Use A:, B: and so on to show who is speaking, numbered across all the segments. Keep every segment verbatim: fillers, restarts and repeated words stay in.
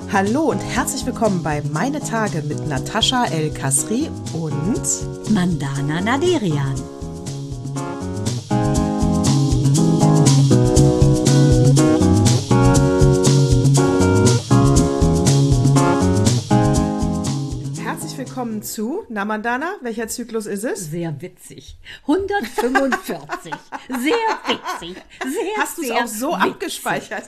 A: Hallo und herzlich willkommen bei Meine Tage mit Natascha El-Kasri und
B: Mandana Naderian.
A: Willkommen zu, na Mandana, welcher Zyklus ist es?
B: Sehr witzig. hundertfünfundvierzig. Sehr witzig. Sehr,
A: Hast du es auch so
B: witzig.
A: abgespeichert?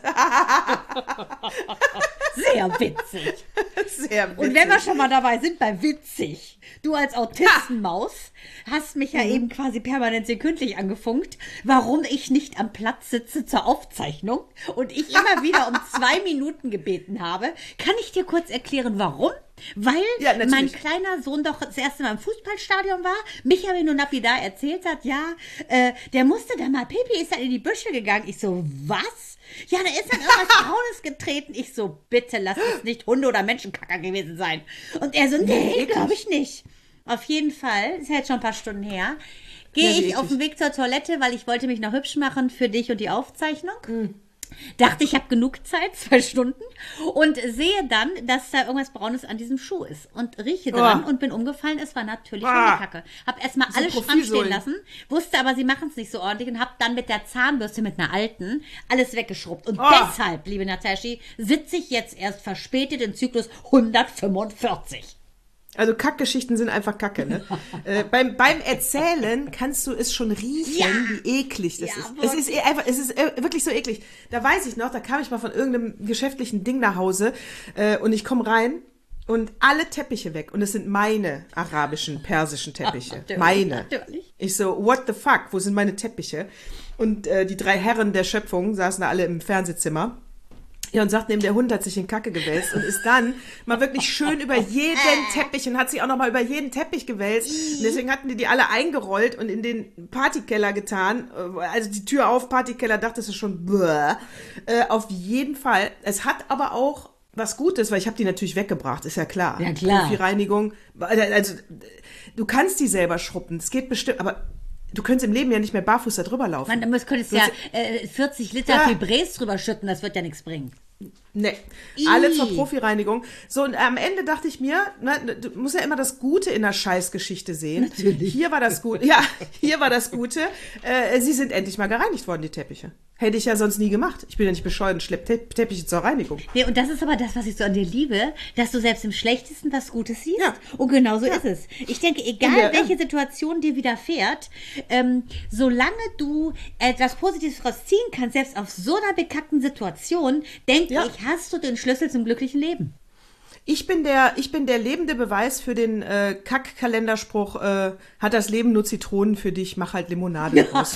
B: Sehr witzig.
A: Sehr witzig.
B: Und wenn wir schon mal dabei sind bei witzig, du als Autistenmaus hast mich ja mhm. eben quasi permanent sekündlich angefunkt, warum ich nicht am Platz sitze zur Aufzeichnung und ich immer wieder um zwei Minuten gebeten habe. Kann ich dir kurz erklären, warum? Weil
A: ja,
B: mein kleiner Sohn doch das erste Mal im Fußballstadion war, Michael nur lapidar erzählt hat, ja, äh, der musste dann mal, Pipi ist dann in die Büsche gegangen. Ich so, was? Ja, da ist dann irgendwas Braunes getreten. Ich so, bitte lass es nicht Hunde- oder Menschenkacker gewesen sein. Und er so, nee, glaube ich nicht. Auf jeden Fall, ist ja jetzt schon ein paar Stunden her, gehe ja, ich auf den Weg zur Toilette, weil ich wollte mich noch hübsch machen für dich und die Aufzeichnung. Mhm. Dachte, ich habe genug Zeit, zwei Stunden, und sehe dann, dass da irgendwas Braunes an diesem Schuh ist und rieche dran oh. und bin umgefallen. Es war natürlich ah. Hundekacke. Hab erstmal so alles stramm stehen lassen, wusste aber, sie machen es nicht so ordentlich und hab dann mit der Zahnbürste, mit einer alten, alles weggeschrubbt. Und oh. deshalb, liebe Nataschi, sitze ich jetzt erst verspätet im Zyklus hundertfünfundvierzig.
A: Also Kackgeschichten sind einfach Kacke, ne? äh, beim, beim Erzählen kannst du es schon riechen, ja. wie eklig das ja, ist. Es ist eh einfach, es ist äh, wirklich so eklig. Da weiß ich noch, da kam ich mal von irgendeinem geschäftlichen Ding nach Hause äh, und ich komme rein und alle Teppiche weg. Und es sind meine arabischen, persischen Teppiche. Ach, natürlich, meine. Natürlich. Ich so, what the fuck, wo sind meine Teppiche? Und äh, die drei Herren der Schöpfung saßen da alle im Fernsehzimmer. Ja, und sagt, neben der Hund hat sich in Kacke gewälzt und ist dann mal wirklich schön über jeden Teppich und hat sich auch noch mal über jeden Teppich gewälzt. Und deswegen hatten die die alle eingerollt und in den Partykeller getan. Also die Tür auf, Partykeller, dachtest du schon, bäh. Äh, auf jeden Fall. Es hat aber auch was Gutes, weil ich habe die natürlich weggebracht, ist ja klar.
B: Ja, klar.
A: Profi-Reinigung. Also, du kannst die selber schrubben, das geht bestimmt, aber du könntest im Leben ja nicht mehr barfuß da drüber laufen.
B: Man, du könntest ja äh, vierzig Liter ja. Fibres drüber schütten, das wird ja nichts bringen.
A: Nee, alle zur Profireinigung. So, und am Ende dachte ich mir, ne, du musst ja immer das Gute in der Scheißgeschichte sehen.
B: Natürlich.
A: Hier war das Gute, ja, hier war das Gute. Äh, sie sind endlich mal gereinigt worden, die Teppiche. Hätte ich ja sonst nie gemacht. Ich bin ja nicht bescheuert und schlepp Te- Teppiche zur Reinigung.
B: Nee, und das ist aber das, was ich so an dir liebe, dass du selbst im Schlechtesten was Gutes siehst.
A: Ja.
B: Und genau so
A: ja.
B: ist es. Ich denke, egal
A: der,
B: welche
A: ja.
B: Situation dir widerfährt, ähm, solange du etwas Positives daraus ziehen kannst, selbst auf so einer bekackten Situation, denke ja. ich, hast du den Schlüssel zum glücklichen Leben.
A: Ich bin der, ich bin der lebende Beweis für den äh, Kack-Kalenderspruch, äh, hat das Leben nur Zitronen für dich, mach halt Limonade draus.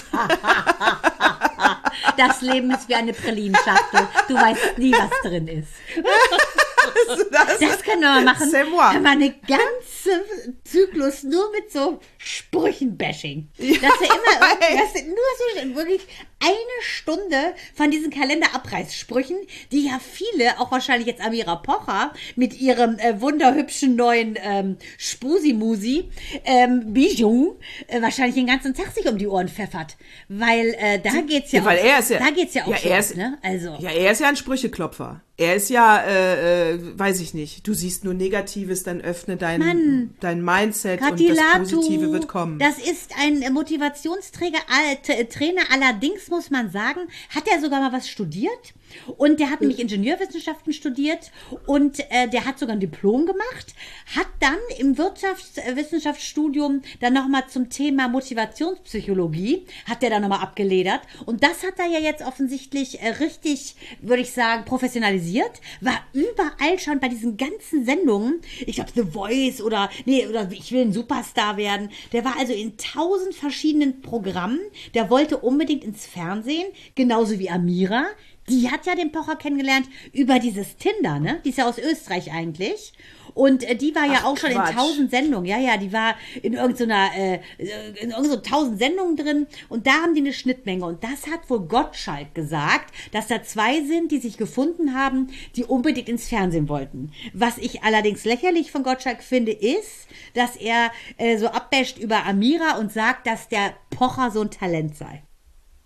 B: Das Leben ist wie eine Pralinenschachtel. Du weißt nie, was drin ist. Das, das können wir mal machen.
A: C'est moi.
B: Mal eine ganze Zyklus nur mit so Sprüchen-Bashing. Ja. Dass wir immer dass wir nur so wirklich eine Stunde von diesen Kalenderabreißsprüchen, die ja viele, auch wahrscheinlich jetzt Amira Pocher, mit ihrem äh, wunderhübschen neuen ähm, Spusi-Musi, ähm, Bijou, äh, wahrscheinlich den ganzen Tag sich um die Ohren pfeffert. Weil äh, da geht's ja,
A: ja, weil
B: auch,
A: er ist ja,
B: da geht's ja auch
A: ja,
B: schon,
A: er ist,
B: ne? Also.
A: Ja, er ist ja ein Sprücheklopfer. Er ist ja, äh, äh, weiß ich nicht, du siehst nur Negatives, dann öffne dein, Mann, dein Mindset
B: Katilatu,
A: und das Positive wird kommen.
B: Das ist ein Motivationsträger, äh, Trainer, allerdings muss man sagen, hat er sogar mal was studiert und der hat nämlich Ingenieurwissenschaften studiert und äh, der hat sogar ein Diplom gemacht, hat dann im Wirtschaftswissenschaftsstudium dann nochmal zum Thema Motivationspsychologie, hat der dann nochmal abgeledert und das hat er ja jetzt offensichtlich äh, richtig, würde ich sagen, professionalisiert, war überall schon bei diesen ganzen Sendungen, ich glaube The Voice oder, nee, oder ich will ein Superstar werden, der war also in tausend verschiedenen Programmen, der wollte unbedingt ins Fernsehen, genauso wie Amira. Die hat ja den Pocher kennengelernt über dieses Tinder, ne? Die ist ja aus Österreich eigentlich. Und äh, die war ja Ach, auch schon Quatsch. in tausend Sendungen. Ja, ja, die war in irgendeiner, äh, in irgendeiner tausend Sendungen drin. Und da haben die eine Schnittmenge. Und das hat wohl Gottschalk gesagt, dass da zwei sind, die sich gefunden haben, die unbedingt ins Fernsehen wollten. Was ich allerdings lächerlich von Gottschalk finde, ist, dass er äh, so abbasht über Amira und sagt, dass der Pocher so ein Talent sei.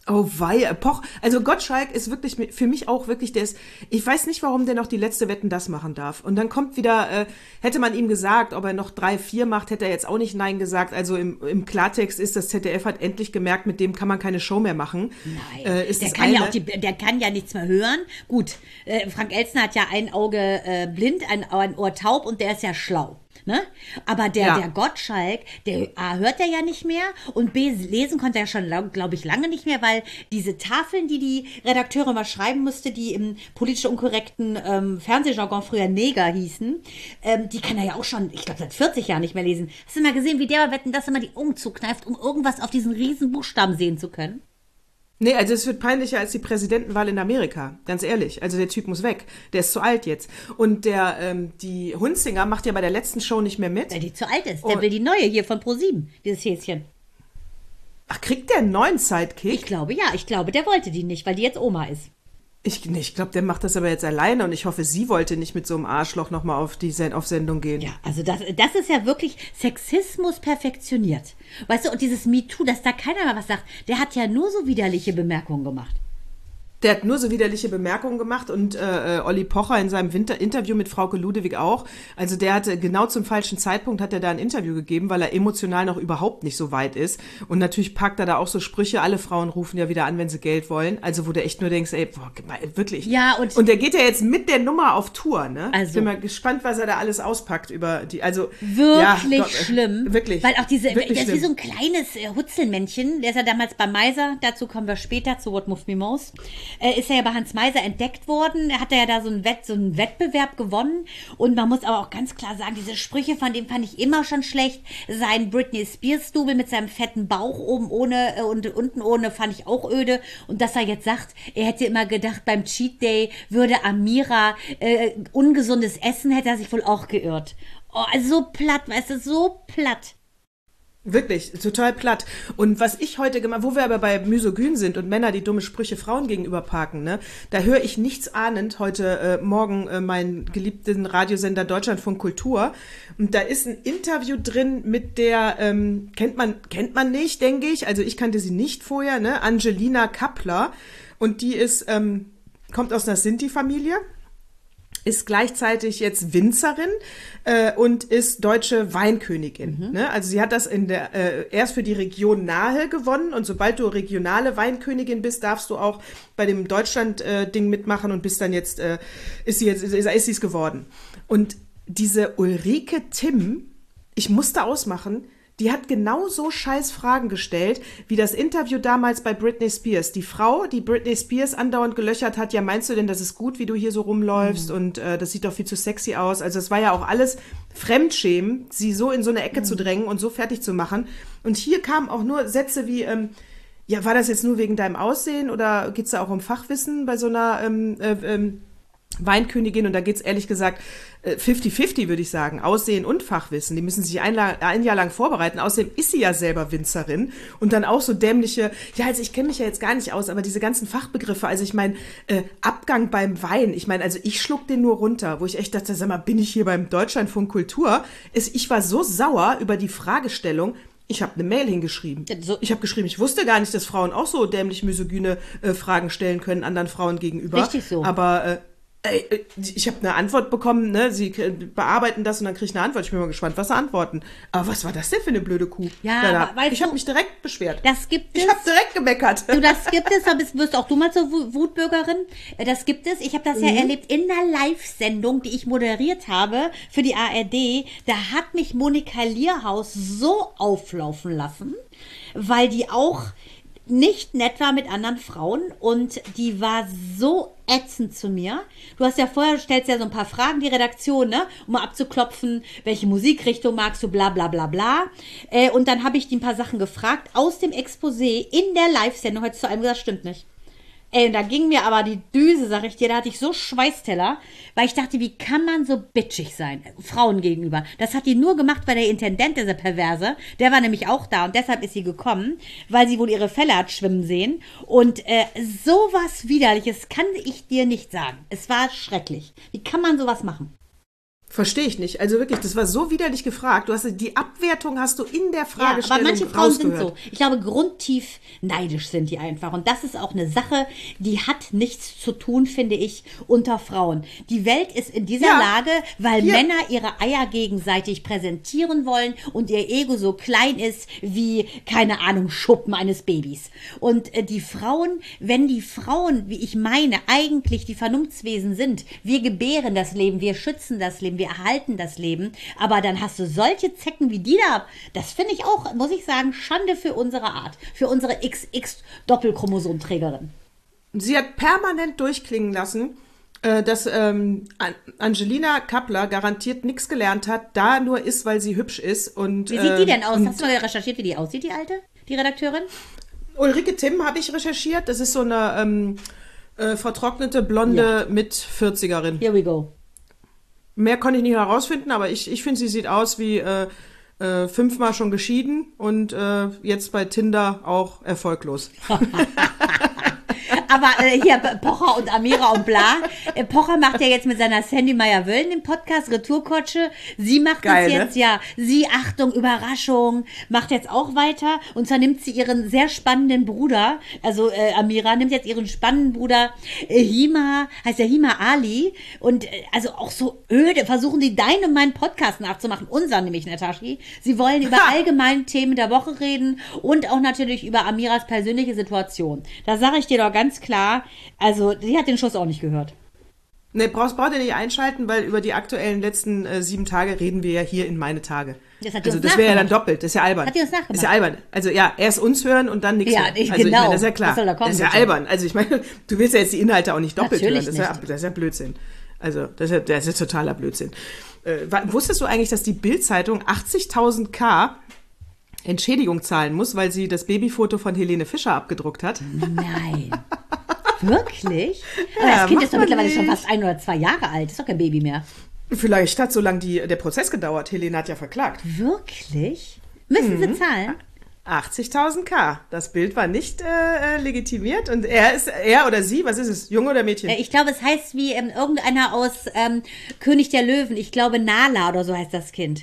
A: Oh wei, Poch. Also Gottschalk ist wirklich für mich auch wirklich, der ist, ich weiß nicht, warum der noch die letzte Wetten, das machen darf. Und dann kommt wieder, äh, hätte man ihm gesagt, ob er noch drei, vier macht, hätte er jetzt auch nicht Nein gesagt. Also im, im Klartext ist, das Z D F hat endlich gemerkt, mit dem kann man keine Show mehr machen.
B: Nein,
A: äh, ist
B: der,
A: das
B: kann
A: eine.
B: ja auch die, der kann ja nichts mehr hören. Gut, äh, Frank Elstner hat ja ein Auge äh, blind, ein, ein Ohr taub und der ist ja schlau. Ne? Aber der,
A: Ja.
B: der Gottschalk, der A, hört er ja nicht mehr und B, lesen konnte er schon, glaube ich, lange nicht mehr, weil diese Tafeln, die die Redakteure mal schreiben musste, die im politisch unkorrekten ähm, Fernsehjargon früher Neger hießen, ähm, die kann er ja auch schon, ich glaube, seit vierzig Jahren nicht mehr lesen. Hast du mal gesehen, wie der bei Wetten, dass immer die Augen zukneift, um irgendwas auf diesen riesen Buchstaben sehen zu können?
A: Nee, also es wird peinlicher als die Präsidentenwahl in Amerika, ganz ehrlich. Also der Typ muss weg, der ist zu alt jetzt. Und der, ähm, die Hunzinger macht ja bei der letzten Show nicht mehr mit.
B: Weil die zu alt ist. Der
A: Und-
B: will die neue hier von ProSieben, dieses Häschen.
A: Ach, kriegt der einen neuen Sidekick?
B: Ich glaube, ja, ich glaube, der wollte die nicht, weil die jetzt Oma ist.
A: Ich, nee, ich glaube, der macht das aber jetzt alleine und ich hoffe, sie wollte nicht mit so einem Arschloch nochmal auf die Sen- auf Sendung gehen.
B: Ja, also das, das ist ja wirklich Sexismus perfektioniert. Weißt du, und dieses MeToo, dass da keiner mehr was sagt, der hat ja nur so widerliche Bemerkungen gemacht.
A: Der hat nur so widerliche Bemerkungen gemacht und äh, Olli Pocher in seinem Winter Interview mit Frauke Ludewig auch. Also der hatte genau zum falschen Zeitpunkt hat er da ein Interview gegeben, weil er emotional noch überhaupt nicht so weit ist. Und natürlich packt er da auch so Sprüche, alle Frauen rufen ja wieder an, wenn sie Geld wollen. Also wo du echt nur denkst, ey, boah, wirklich.
B: Ja, und-
A: und der geht ja jetzt mit der Nummer auf Tour, ne?
B: Also-
A: ich bin mal gespannt, was er da alles auspackt über die, also.
B: Wirklich
A: ja, Gott,
B: schlimm.
A: Wirklich.
B: Weil auch diese,
A: wirklich
B: der ist wie
A: schlimm.
B: so ein kleines äh, Hutzelmännchen, der ist ja damals bei Meiser, dazu kommen wir später, zu What Moved Me Most, äh, ist er ja bei Hans Meiser entdeckt worden. Er hat ja da so einen, Wett, so einen Wettbewerb gewonnen. Und man muss aber auch ganz klar sagen, diese Sprüche von dem fand ich immer schon schlecht. Sein Britney Spears-Double mit seinem fetten Bauch oben ohne äh, und unten ohne fand ich auch öde. Und dass er jetzt sagt, er hätte immer gedacht, beim Cheat Day würde Amira äh, ungesundes Essen, hätte er sich wohl auch geirrt. Oh, also so platt, weißt du, so platt.
A: Wirklich, total platt. Und was ich heute gemacht, wo wir aber bei Misogyn sind und Männer, die dumme Sprüche Frauen gegenüber parken, ne, da höre ich nichts ahnend heute äh, Morgen äh, meinen geliebten Radiosender Deutschlandfunk Kultur. Und da ist ein Interview drin mit der, ähm, kennt man, kennt man nicht, denke ich. Also ich kannte sie nicht vorher, ne, Angelina Kappler. Und die ist, ähm, kommt aus einer Sinti-Familie. Ist gleichzeitig jetzt Winzerin äh, und ist deutsche Weinkönigin. Mhm. Ne? Also sie hat das in der äh, erst für die Region Nahe gewonnen und sobald du regionale Weinkönigin bist, darfst du auch bei dem Deutschland-Ding äh, mitmachen und bist dann jetzt, äh, ist sie jetzt, ist, ist sie es geworden. Und diese Ulrike Timm, ich musste ausmachen, die hat genauso scheiß Fragen gestellt, wie das Interview damals bei Britney Spears. Die Frau, die Britney Spears andauernd gelöchert hat, ja, meinst du denn, das ist gut, wie du hier so rumläufst? Mhm. Und äh, das sieht doch viel zu sexy aus. Also es war ja auch alles Fremdschämen, sie so in so eine Ecke mhm. zu drängen und so fertig zu machen. Und hier kamen auch nur Sätze wie, ähm, ja, war das jetzt nur wegen deinem Aussehen oder geht's da auch um Fachwissen bei so einer ähm, äh, ähm, Weinkönigin? Und da geht's ehrlich gesagt fifty fifty, würde ich sagen. Aussehen und Fachwissen. Die müssen sich ein, ein Jahr lang vorbereiten. Außerdem ist sie ja selber Winzerin. Und dann auch so dämliche, ja, also ich kenne mich ja jetzt gar nicht aus, aber diese ganzen Fachbegriffe, also ich meine, äh, Abgang beim Wein, ich meine, also ich schluck den nur runter, wo ich echt dachte, sag mal, bin ich hier beim Deutschlandfunk Kultur? Es, ich war so sauer über die Fragestellung, ich habe eine Mail hingeschrieben.
B: So.
A: Ich habe geschrieben, ich wusste gar nicht, dass Frauen auch so dämlich misogyne äh, Fragen stellen können anderen Frauen gegenüber.
B: Richtig so.
A: Aber äh, Ey, ich habe eine Antwort bekommen, ne? Sie bearbeiten das und dann kriege ich eine Antwort. Ich bin mal gespannt, was sie antworten. Aber was war das denn für eine blöde Kuh?
B: Ja,
A: da, da.
B: aber weißt
A: ich habe
B: du,
A: mich direkt beschwert.
B: Das gibt es.
A: Ich habe direkt gemeckert.
B: Du, das gibt es, da bist, wirst auch du mal zur Wutbürgerin. Das gibt es. Ich habe das mhm. ja erlebt in der Live-Sendung, die ich moderiert habe für die A R D. Da hat mich Monika Lierhaus so auflaufen lassen, weil die auch nicht nett war mit anderen Frauen und die war so ätzend zu mir. Du hast ja vorher, stellst ja so ein paar Fragen, die Redaktion, ne, um mal abzuklopfen, welche Musikrichtung magst du, bla bla bla bla. Äh, und dann habe ich die ein paar Sachen gefragt aus dem Exposé in der Live-Sendung. Heute zu einem gesagt, stimmt nicht. Ey, und da ging mir aber die Düse, sag ich dir, da hatte ich so Schweißteller, weil ich dachte, wie kann man so bitchig sein, Frauen gegenüber. Das hat die nur gemacht, weil der Intendant, dieser Perverse, der war nämlich auch da und deshalb ist sie gekommen, weil sie wohl ihre Fälle hat schwimmen sehen. Und äh, sowas Widerliches kann ich dir nicht sagen. Es war schrecklich. Wie kann man sowas machen?
A: Verstehe ich nicht. Also wirklich, das war so widerlich gefragt. Du hast die Abwertung hast du in der
B: Ja,
A: Fragestellung
B: aber manche Frauen sind
A: rausgehört.
B: so. Ich glaube, grundtief neidisch sind die einfach. Und das ist auch eine Sache, die hat nichts zu tun, finde ich, unter Frauen. Die Welt ist in dieser
A: Ja.
B: Lage, weil
A: Hier.
B: Männer ihre Eier gegenseitig präsentieren wollen und ihr Ego so klein ist wie, keine Ahnung, Schuppen eines Babys. Und äh, die Frauen, wenn die Frauen, wie ich meine, eigentlich die Vernunftswesen sind, wir gebären das Leben, wir schützen das Leben, wir erhalten das Leben, aber dann hast du solche Zecken wie die da, das finde ich auch, muss ich sagen, Schande für unsere Art, für unsere X X-Doppelchromosomträgerin.
A: Sie hat permanent durchklingen lassen, äh, dass ähm, An- Angelina Kappler garantiert nichts gelernt hat, da nur ist, weil sie hübsch ist. Und,
B: Wie sieht die denn aus?
A: und
B: Hast du mal recherchiert, wie die aussieht, die alte, die Redakteurin?
A: Ulrike Timm habe ich recherchiert. Das ist so eine ähm, äh, vertrocknete, blonde Mit-vierzigerin.
B: Here we go.
A: Mehr konnte ich nicht herausfinden, aber ich, ich finde, sie sieht aus wie äh, äh, fünfmal schon geschieden und äh, jetzt bei Tinder auch erfolglos.
B: Aber äh, hier Pocher und Amira und bla. Äh, Pocher macht ja jetzt mit seiner Sandy Meyer-Wöllen den Podcast Retourkutsche. Sie macht
A: Geil,
B: das
A: ne?
B: jetzt, ja. Sie, Achtung, Überraschung, macht jetzt auch weiter. Und zwar nimmt sie ihren sehr spannenden Bruder, also äh, Amira nimmt jetzt ihren spannenden Bruder äh, Hima, heißt ja Hima Ali. Und äh, also auch so öde, versuchen die deinen und meinen Podcast nachzumachen. Unseren nämlich, Nataschi. Sie wollen über
A: Ha!
B: allgemeine Themen der Woche reden und auch natürlich über Amiras persönliche Situation. Da sage ich dir doch ganz klar, also die hat den Schuss auch nicht gehört.
A: Ne, brauchst, braucht ihr nicht einschalten, weil über die aktuellen letzten äh, sieben Tage reden wir ja hier in meine Tage.
B: Das hat die
A: Also
B: uns
A: das wäre ja dann
B: nachgemacht.
A: doppelt, das ist ja albern.
B: Hat die uns nachgemacht.
A: Das ist ja albern. Also ja, erst uns hören und dann nichts
B: Ja,
A: hören.
B: ich-
A: Also ich
B: genau.
A: meine, das ist ja klar.
B: Was soll da kommen,
A: das ist ja
B: bitte?
A: albern. Also ich meine, du willst ja jetzt die Inhalte auch nicht doppelt
B: Natürlich
A: hören. Das ist, ja,
B: nicht.
A: das ist ja Blödsinn. Also das ist ja, das ist ja totaler Blödsinn. Äh, wa- wusstest du eigentlich, dass die Bild-Zeitung achtzigtausend K Entschädigung zahlen muss, weil sie das Babyfoto von Helene Fischer abgedruckt hat?
B: Nein. Wirklich? Aber
A: Ja,
B: das Kind
A: macht
B: ist doch
A: man
B: mittlerweile schon
A: nicht.
B: fast ein oder zwei Jahre alt. Ist doch kein Baby mehr.
A: Vielleicht hat so lange die, der Prozess gedauert. Helene hat ja verklagt.
B: Wirklich? Müssen sie zahlen?
A: achtzigtausend K. Das Bild war nicht äh, äh, legitimiert und er ist, er oder sie, was ist es, Junge oder Mädchen?
B: Äh, Ich glaube, es heißt wie ähm, irgendeiner aus ähm, König der Löwen. Ich glaube, Nala oder so heißt das Kind.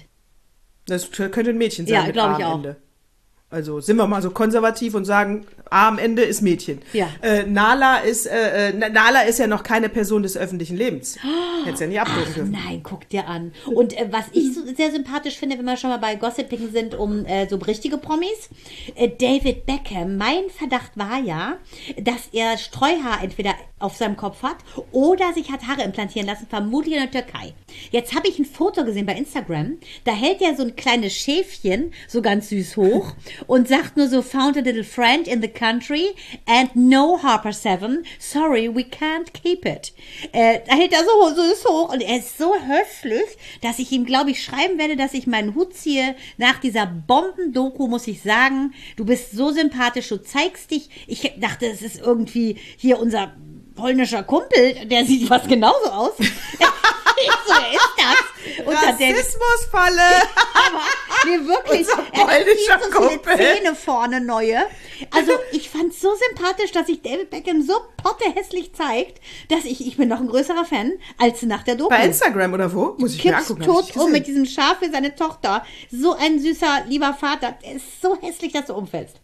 A: Das könnte ein Mädchen sein
B: Ja,
A: mit
B: glaub
A: A
B: ich
A: am
B: auch.
A: Ende. Also sind wir mal so konservativ und sagen, A am Ende ist Mädchen.
B: Ja.
A: Äh, Nala ist äh, äh, Nala ist ja noch keine Person des öffentlichen Lebens. Hättest ja nicht abdrucken
B: Ach
A: dürfen.
B: nein, guck dir an. Und äh, was ich so sehr sympathisch finde, wenn wir schon mal bei Gossiping sind, um äh, so richtige Promis, äh, David Beckham, mein Verdacht war ja, dass er Streuhaar entweder auf seinem Kopf hat oder sich hat Haare implantieren lassen, vermutlich in der Türkei. Jetzt habe ich ein Foto gesehen bei Instagram, da hält er so ein kleines Schäfchen so ganz süß hoch und sagt nur so, found a little friend in the country and no Harper Seven, sorry, we can't keep it. Äh, da hält er so süß hoch und er ist so höflich, dass ich ihm, glaube ich, schreiben werde, dass ich meinen Hut ziehe. Nach dieser Bombendoku muss ich sagen, du bist so sympathisch, du zeigst dich. Ich dachte, es ist irgendwie hier unser polnischer Kumpel, der sieht fast genauso aus. Ich so, wer ist das? Und dann der-
A: Rassismusfalle!
B: aber nee, wirklich.
A: Unser
B: Er hat viel
A: polnischer
B: so viele
A: Kumpel.
B: Zähne vorne neue. Also ich fand es so sympathisch, dass sich David Beckham so pottehässlich zeigt, dass ich, ich bin noch ein größerer Fan als nach der Doku.
A: Bei Instagram oder wo? Muss ich mir
B: Kippst
A: angucken. hab ich
B: tot
A: nicht
B: um
A: gesehen.
B: mit diesem Schaf für seine Tochter. So ein süßer, lieber Vater. Der ist so hässlich, dass du umfällst.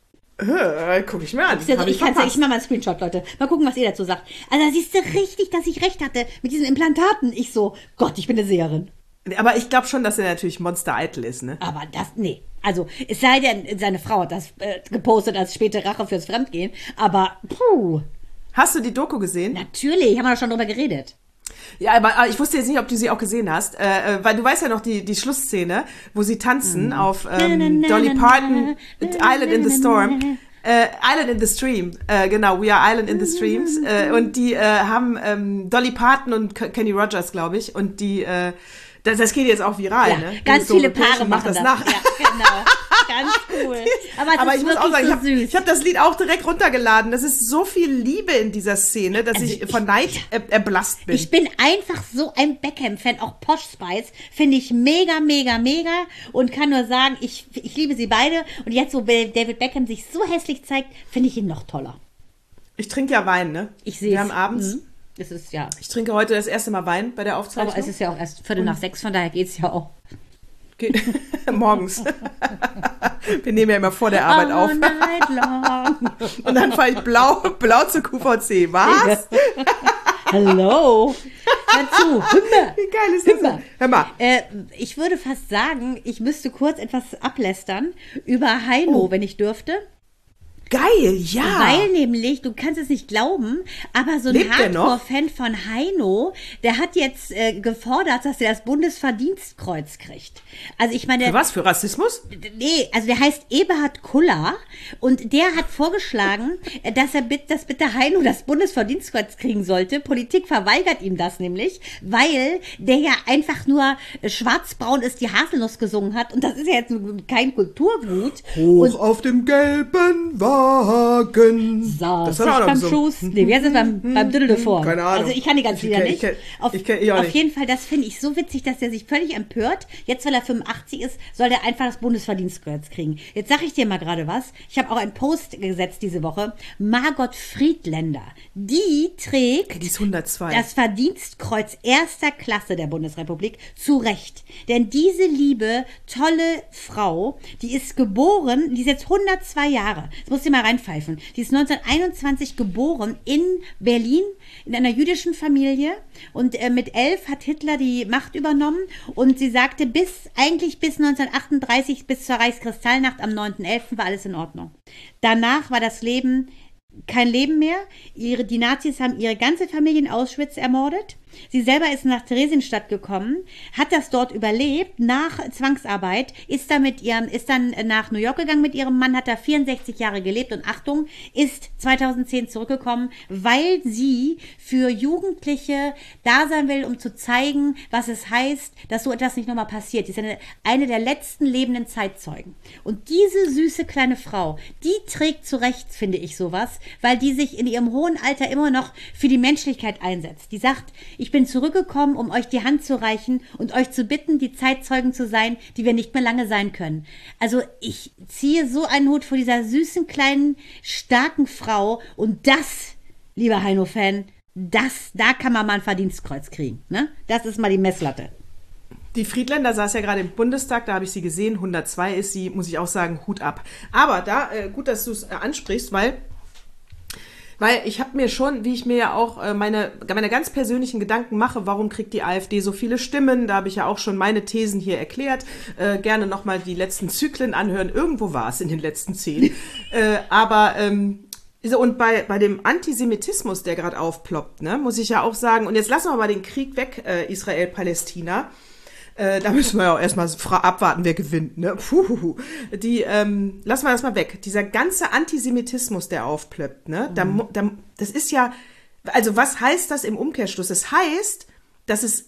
A: Äh, guck ich mir an.
B: Ist ja so,
A: Hab
B: ich
A: ich
B: kann's ja, ich
A: verpasst.
B: mach mal einen Screenshot, Leute. Mal gucken, was ihr dazu sagt. Also da siehst du richtig, dass ich recht hatte mit diesen Implantaten. Ich so, Gott, ich bin eine Seherin.
A: Aber ich glaube schon, dass er natürlich Monster eitel ist, ne?
B: Aber das, nee. Also, es sei denn, seine Frau hat das äh, gepostet als späte Rache fürs Fremdgehen. Aber, puh,
A: Hast du die Doku gesehen?
B: natürlich, haben wir doch schon drüber geredet.
A: Ja, aber äh, ich wusste jetzt nicht, ob du sie auch gesehen hast, äh, äh, weil du weißt ja noch die, die Schlussszene, wo sie tanzen auf ähm, Dolly Parton, Island in the Storm. Äh, Island in the Stream, äh, genau, We Are Island in the Streams. Äh, und die äh, haben ähm, Dolly Parton und K- Kenny Rogers, glaube ich. Und die, äh, das, das geht jetzt auch viral,
B: Ja,
A: ne?
B: ganz
A: So,
B: viele
A: Pärchen
B: Paare
A: macht
B: machen das.
A: nach.
B: Ja, genau. Ganz cool. Aber es
A: Aber
B: ist
A: ich muss
B: wirklich
A: auch sagen, ich
B: so
A: habe
B: süß.
A: ich hab das Lied auch direkt runtergeladen. Das ist so viel Liebe in dieser Szene, dass
B: Also
A: ich
B: ich-
A: von Neid er, erblasst bin.
B: Ich bin einfach so ein Beckham-Fan, auch Posh Spice finde ich mega, mega, mega und kann nur sagen, ich, ich liebe sie beide und jetzt, wo David Beckham sich so hässlich zeigt, finde ich ihn noch toller.
A: Ich trinke ja Wein, ne?
B: Ich seh's.
A: Wir haben abends,
B: Mhm. Das ist ja.
A: Ich trinke heute das erste Mal Wein bei der Aufzeichnung.
B: Aber es ist ja auch erst Viertel nach sechs, von daher geht es ja auch.
A: Morgens. Wir nehmen ja immer vor der Arbeit
B: All
A: auf.
B: night long.
A: Und dann fahre ich blau, blau zu Q V C. Was?
B: Hello. Hör zu. Hümmer.
A: Wie geil ist das?
B: Hümmer.
A: Hör mal.
B: Äh, ich würde fast sagen, ich müsste kurz etwas ablästern über Heino,
A: Oh.
B: wenn ich dürfte.
A: Geil, ja.
B: Weil nämlich, du kannst es nicht glauben, aber so ein
A: Lebt der noch?
B: Hardcore-Fan von Heino, der hat jetzt äh, gefordert, dass er das Bundesverdienstkreuz kriegt. Also ich meine,
A: Für was? Für Rassismus?
B: nee, also der heißt Eberhard Kuller und der hat vorgeschlagen, äh, dass er bitte, dass bitte Heino das Bundesverdienstkreuz kriegen sollte. Politik verweigert ihm das nämlich, weil der ja einfach nur äh, schwarzbraun ist, die Haselnuss gesungen hat und das ist ja jetzt kein Kulturgut.
A: Hoch
B: Und
A: auf dem gelben Wagen.
B: saß
A: Das hat er auch
B: ich
A: noch
B: beim
A: gesungen.
B: Schuss. Nee, wer ist das beim, beim Düdel davor?
A: Keine Ahnung.
B: Also ich kann die ganzen
A: Ich
B: Lieder
A: kenn-
B: nicht.
A: ich kenn-
B: auf
A: ich kenn- ich auch
B: auf
A: nicht.
B: jeden Fall, das finde ich so witzig, dass der sich völlig empört. Jetzt, weil er fünfundachtzig ist, soll der einfach das Bundesverdienstkreuz kriegen. Jetzt sage ich dir mal gerade was. Ich habe auch einen Post gesetzt diese Woche. Margot Friedländer, die trägt
A: Die ist hundertzwei.
B: das Verdienstkreuz erster Klasse der Bundesrepublik zu Recht. Denn diese liebe, tolle Frau, die ist geboren, die ist jetzt hundertzwei Jahre. Das musst du mal reinpfeifen. Die ist neunzehnhunderteinundzwanzig geboren in Berlin, in einer jüdischen Familie. Und äh, mit elf hat Hitler die Macht übernommen. Und sie sagte, bis eigentlich bis neunzehnhundertachtunddreißig, bis zur Reichskristallnacht am neunten elften war alles in Ordnung. Danach war das Leben kein Leben mehr. Ihre, die Nazis haben ihre ganze Familie in Auschwitz ermordet. Sie selber ist nach Theresienstadt gekommen, hat das dort überlebt, nach Zwangsarbeit, ist dann, mit ihrem, ist dann nach New York gegangen mit ihrem Mann, hat da vierundsechzig Jahre gelebt und Achtung, ist zweitausendzehn zurückgekommen, weil sie für Jugendliche da sein will, um zu zeigen, was es heißt, dass so etwas nicht nochmal passiert. Sie ist eine, eine der letzten lebenden Zeitzeugen. Und diese süße kleine Frau, die trägt zu Recht, finde ich, sowas, weil die sich in ihrem hohen Alter immer noch für die Menschlichkeit einsetzt. Die sagt, ich bin zurückgekommen, um euch die Hand zu reichen und euch zu bitten, die Zeitzeugen zu sein, die wir nicht mehr lange sein können. Also ich ziehe so einen Hut vor dieser süßen, kleinen, starken Frau und das, lieber Heino-Fan, das, da kann man mal ein Verdienstkreuz kriegen. Ne? Das ist mal die Messlatte.
A: Die Friedländer saß ja gerade im Bundestag, da habe ich sie gesehen, hundertzwei ist sie, muss ich auch sagen, Hut ab. Aber da, äh, gut, dass du es äh, ansprichst, weil Weil ich habe mir schon, wie ich mir ja auch äh, meine, meine ganz persönlichen Gedanken mache, warum kriegt die AfD so viele Stimmen? Da habe ich ja auch schon meine Thesen hier erklärt. Äh, gerne nochmal die letzten Zyklen anhören. Irgendwo war es in den letzten zehn. äh, aber ähm, so, und bei, bei dem Antisemitismus, der gerade aufploppt, ne, muss ich ja auch sagen, und jetzt lassen wir mal den Krieg weg, äh, Israel-Palästina. Äh, da müssen wir ja auch erstmal abwarten, wer gewinnt. Ne? Puh, die, ähm, lassen wir das mal weg. Dieser ganze Antisemitismus, der aufplöppt, ne? Da, mu- da, das ist ja, also was heißt das im Umkehrschluss? Es heißt, dass es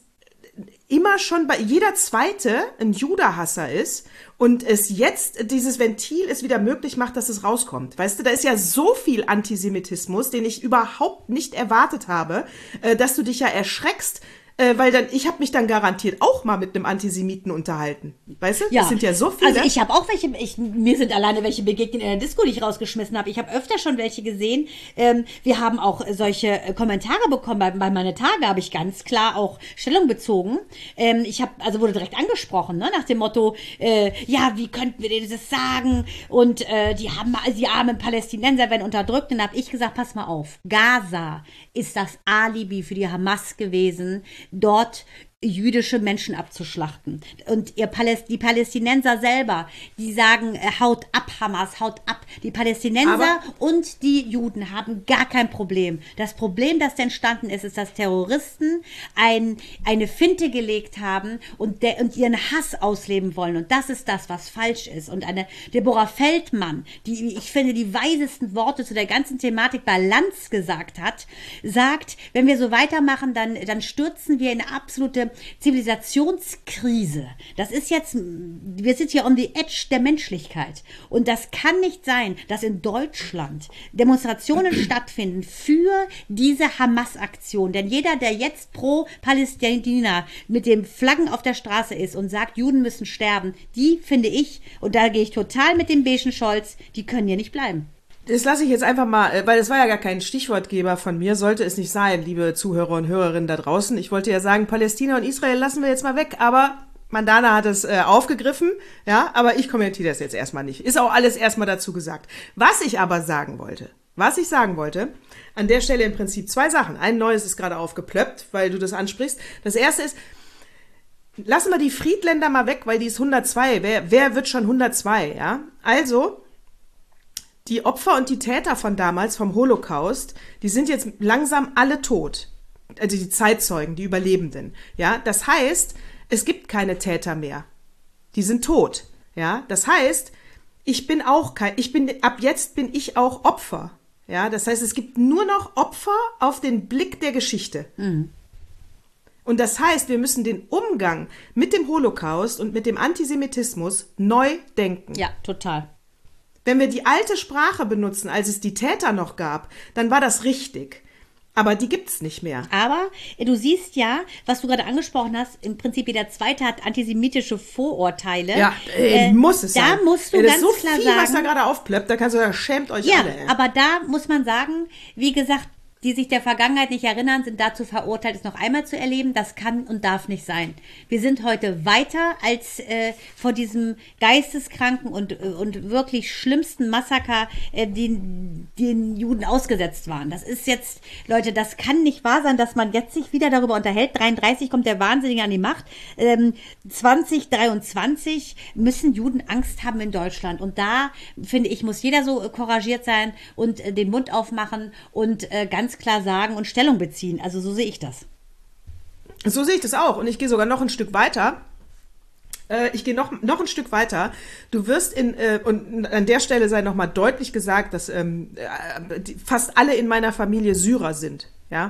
A: immer schon bei jeder Zweite ein Judahasser ist und es jetzt dieses Ventil es wieder möglich macht, dass es rauskommt. Weißt du, da ist ja so viel Antisemitismus, den ich überhaupt nicht erwartet habe, äh, dass du dich ja erschreckst, Äh, weil dann, ich habe mich dann garantiert auch mal mit einem Antisemiten unterhalten. Weißt du?
B: Ja.
A: Das sind ja so viele.
B: Also ich habe auch welche, ich, mir sind alleine welche begegnet in der Disco, die ich rausgeschmissen habe. Ich habe öfter schon welche gesehen. Ähm, wir haben auch solche äh, Kommentare bekommen. Bei, bei meine Tage habe ich ganz klar auch Stellung bezogen. Ähm, ich habe, also wurde direkt angesprochen, ne, nach dem Motto, äh, ja, wie könnten wir denen das sagen? Und äh, die haben, die armen Palästinenser werden unterdrückt. Und dann habe ich gesagt, pass mal auf, Gaza ist das Alibi für die Hamas gewesen, dort jüdische Menschen abzuschlachten. Und ihr Paläst- die Palästinenser selber, die sagen, äh, haut ab, Hamas, haut ab. Die Palästinenser
A: Aber
B: und die Juden haben gar kein Problem. Das Problem, das entstanden ist, ist, dass Terroristen ein, eine Finte gelegt haben und, der, und ihren Hass ausleben wollen. Und das ist das, was falsch ist. Und eine Deborah Feldmann, die, ich finde, die weisesten Worte zu der ganzen Thematik bei Lanz gesagt hat, sagt, wenn wir so weitermachen, dann, dann stürzen wir in eine absolute Zivilisationskrise. Das ist jetzt, wir sind hier on the edge der Menschlichkeit. Und das kann nicht sein, dass in Deutschland Demonstrationen stattfinden für diese Hamas-Aktion. Denn jeder, der jetzt pro Palästina mit den Flaggen auf der Straße ist und sagt, Juden müssen sterben, die finde ich, und da gehe ich total mit dem beigen Scholz, die können hier nicht bleiben.
A: Das lasse ich jetzt einfach mal, weil es war ja gar kein Stichwortgeber von mir, sollte es nicht sein, liebe Zuhörer und Hörerinnen da draußen. Ich wollte ja sagen, Palästina und Israel lassen wir jetzt mal weg, aber Mandana hat es äh, aufgegriffen, ja, aber ich kommentiere das jetzt erstmal nicht. Ist auch alles erstmal dazu gesagt. Was ich aber sagen wollte, was ich sagen wollte, an der Stelle im Prinzip zwei Sachen. Ein neues ist gerade aufgeplöppt, weil du das ansprichst. Das erste ist, lassen wir die Friedländer mal weg, weil die ist hundertzwei. Wer, wer wird schon hundertzwei, ja? Also, die Opfer und die Täter von damals, vom Holocaust, die sind jetzt langsam alle tot. Also die Zeitzeugen, die Überlebenden. Ja, das heißt, es gibt keine Täter mehr. Die sind tot. Ja, das heißt, ich bin auch kein, ich bin, ab jetzt bin ich auch Opfer. Ja, das heißt, es gibt nur noch Opfer auf den Blick der Geschichte. Mhm. Und das heißt, wir müssen den Umgang mit dem Holocaust und mit dem Antisemitismus neu denken.
B: Ja, total.
A: Wenn wir die alte Sprache benutzen, als es die Täter noch gab, dann war das richtig. Aber die gibt's nicht mehr.
B: Aber äh, du siehst ja, was du gerade angesprochen hast, im Prinzip jeder Zweite hat antisemitische Vorurteile.
A: Ja, äh, äh, muss es
B: da
A: sein.
B: Da musst du
A: ja, das
B: ganz
A: ist so
B: klar
A: viel,
B: sagen,
A: was da gerade aufplöppt, da kannst du sagen, schämt euch
B: ja,
A: alle. Ja,
B: aber da muss man sagen, wie gesagt, die sich der Vergangenheit nicht erinnern, sind dazu verurteilt, es noch einmal zu erleben. Das kann und darf nicht sein. Wir sind heute weiter als äh, vor diesem geisteskranken und, und wirklich schlimmsten Massaker, äh, die den Juden ausgesetzt waren. Das ist jetzt, Leute, das kann nicht wahr sein, dass man jetzt sich wieder darüber unterhält. dreiunddreißig kommt der Wahnsinnige an die Macht. Ähm, zwanzig dreiundzwanzig müssen Juden Angst haben in Deutschland. Und da, finde ich, muss jeder so couragiert sein und äh, den Mund aufmachen und äh, ganz klar sagen und Stellung beziehen. Also so sehe ich das.
A: So sehe ich das auch. Und ich gehe sogar noch ein Stück weiter. Äh, ich gehe noch, noch ein Stück weiter. Du wirst in, äh, und an der Stelle sei nochmal deutlich gesagt, dass ähm, äh, die, fast alle in meiner Familie Syrer sind. Ja.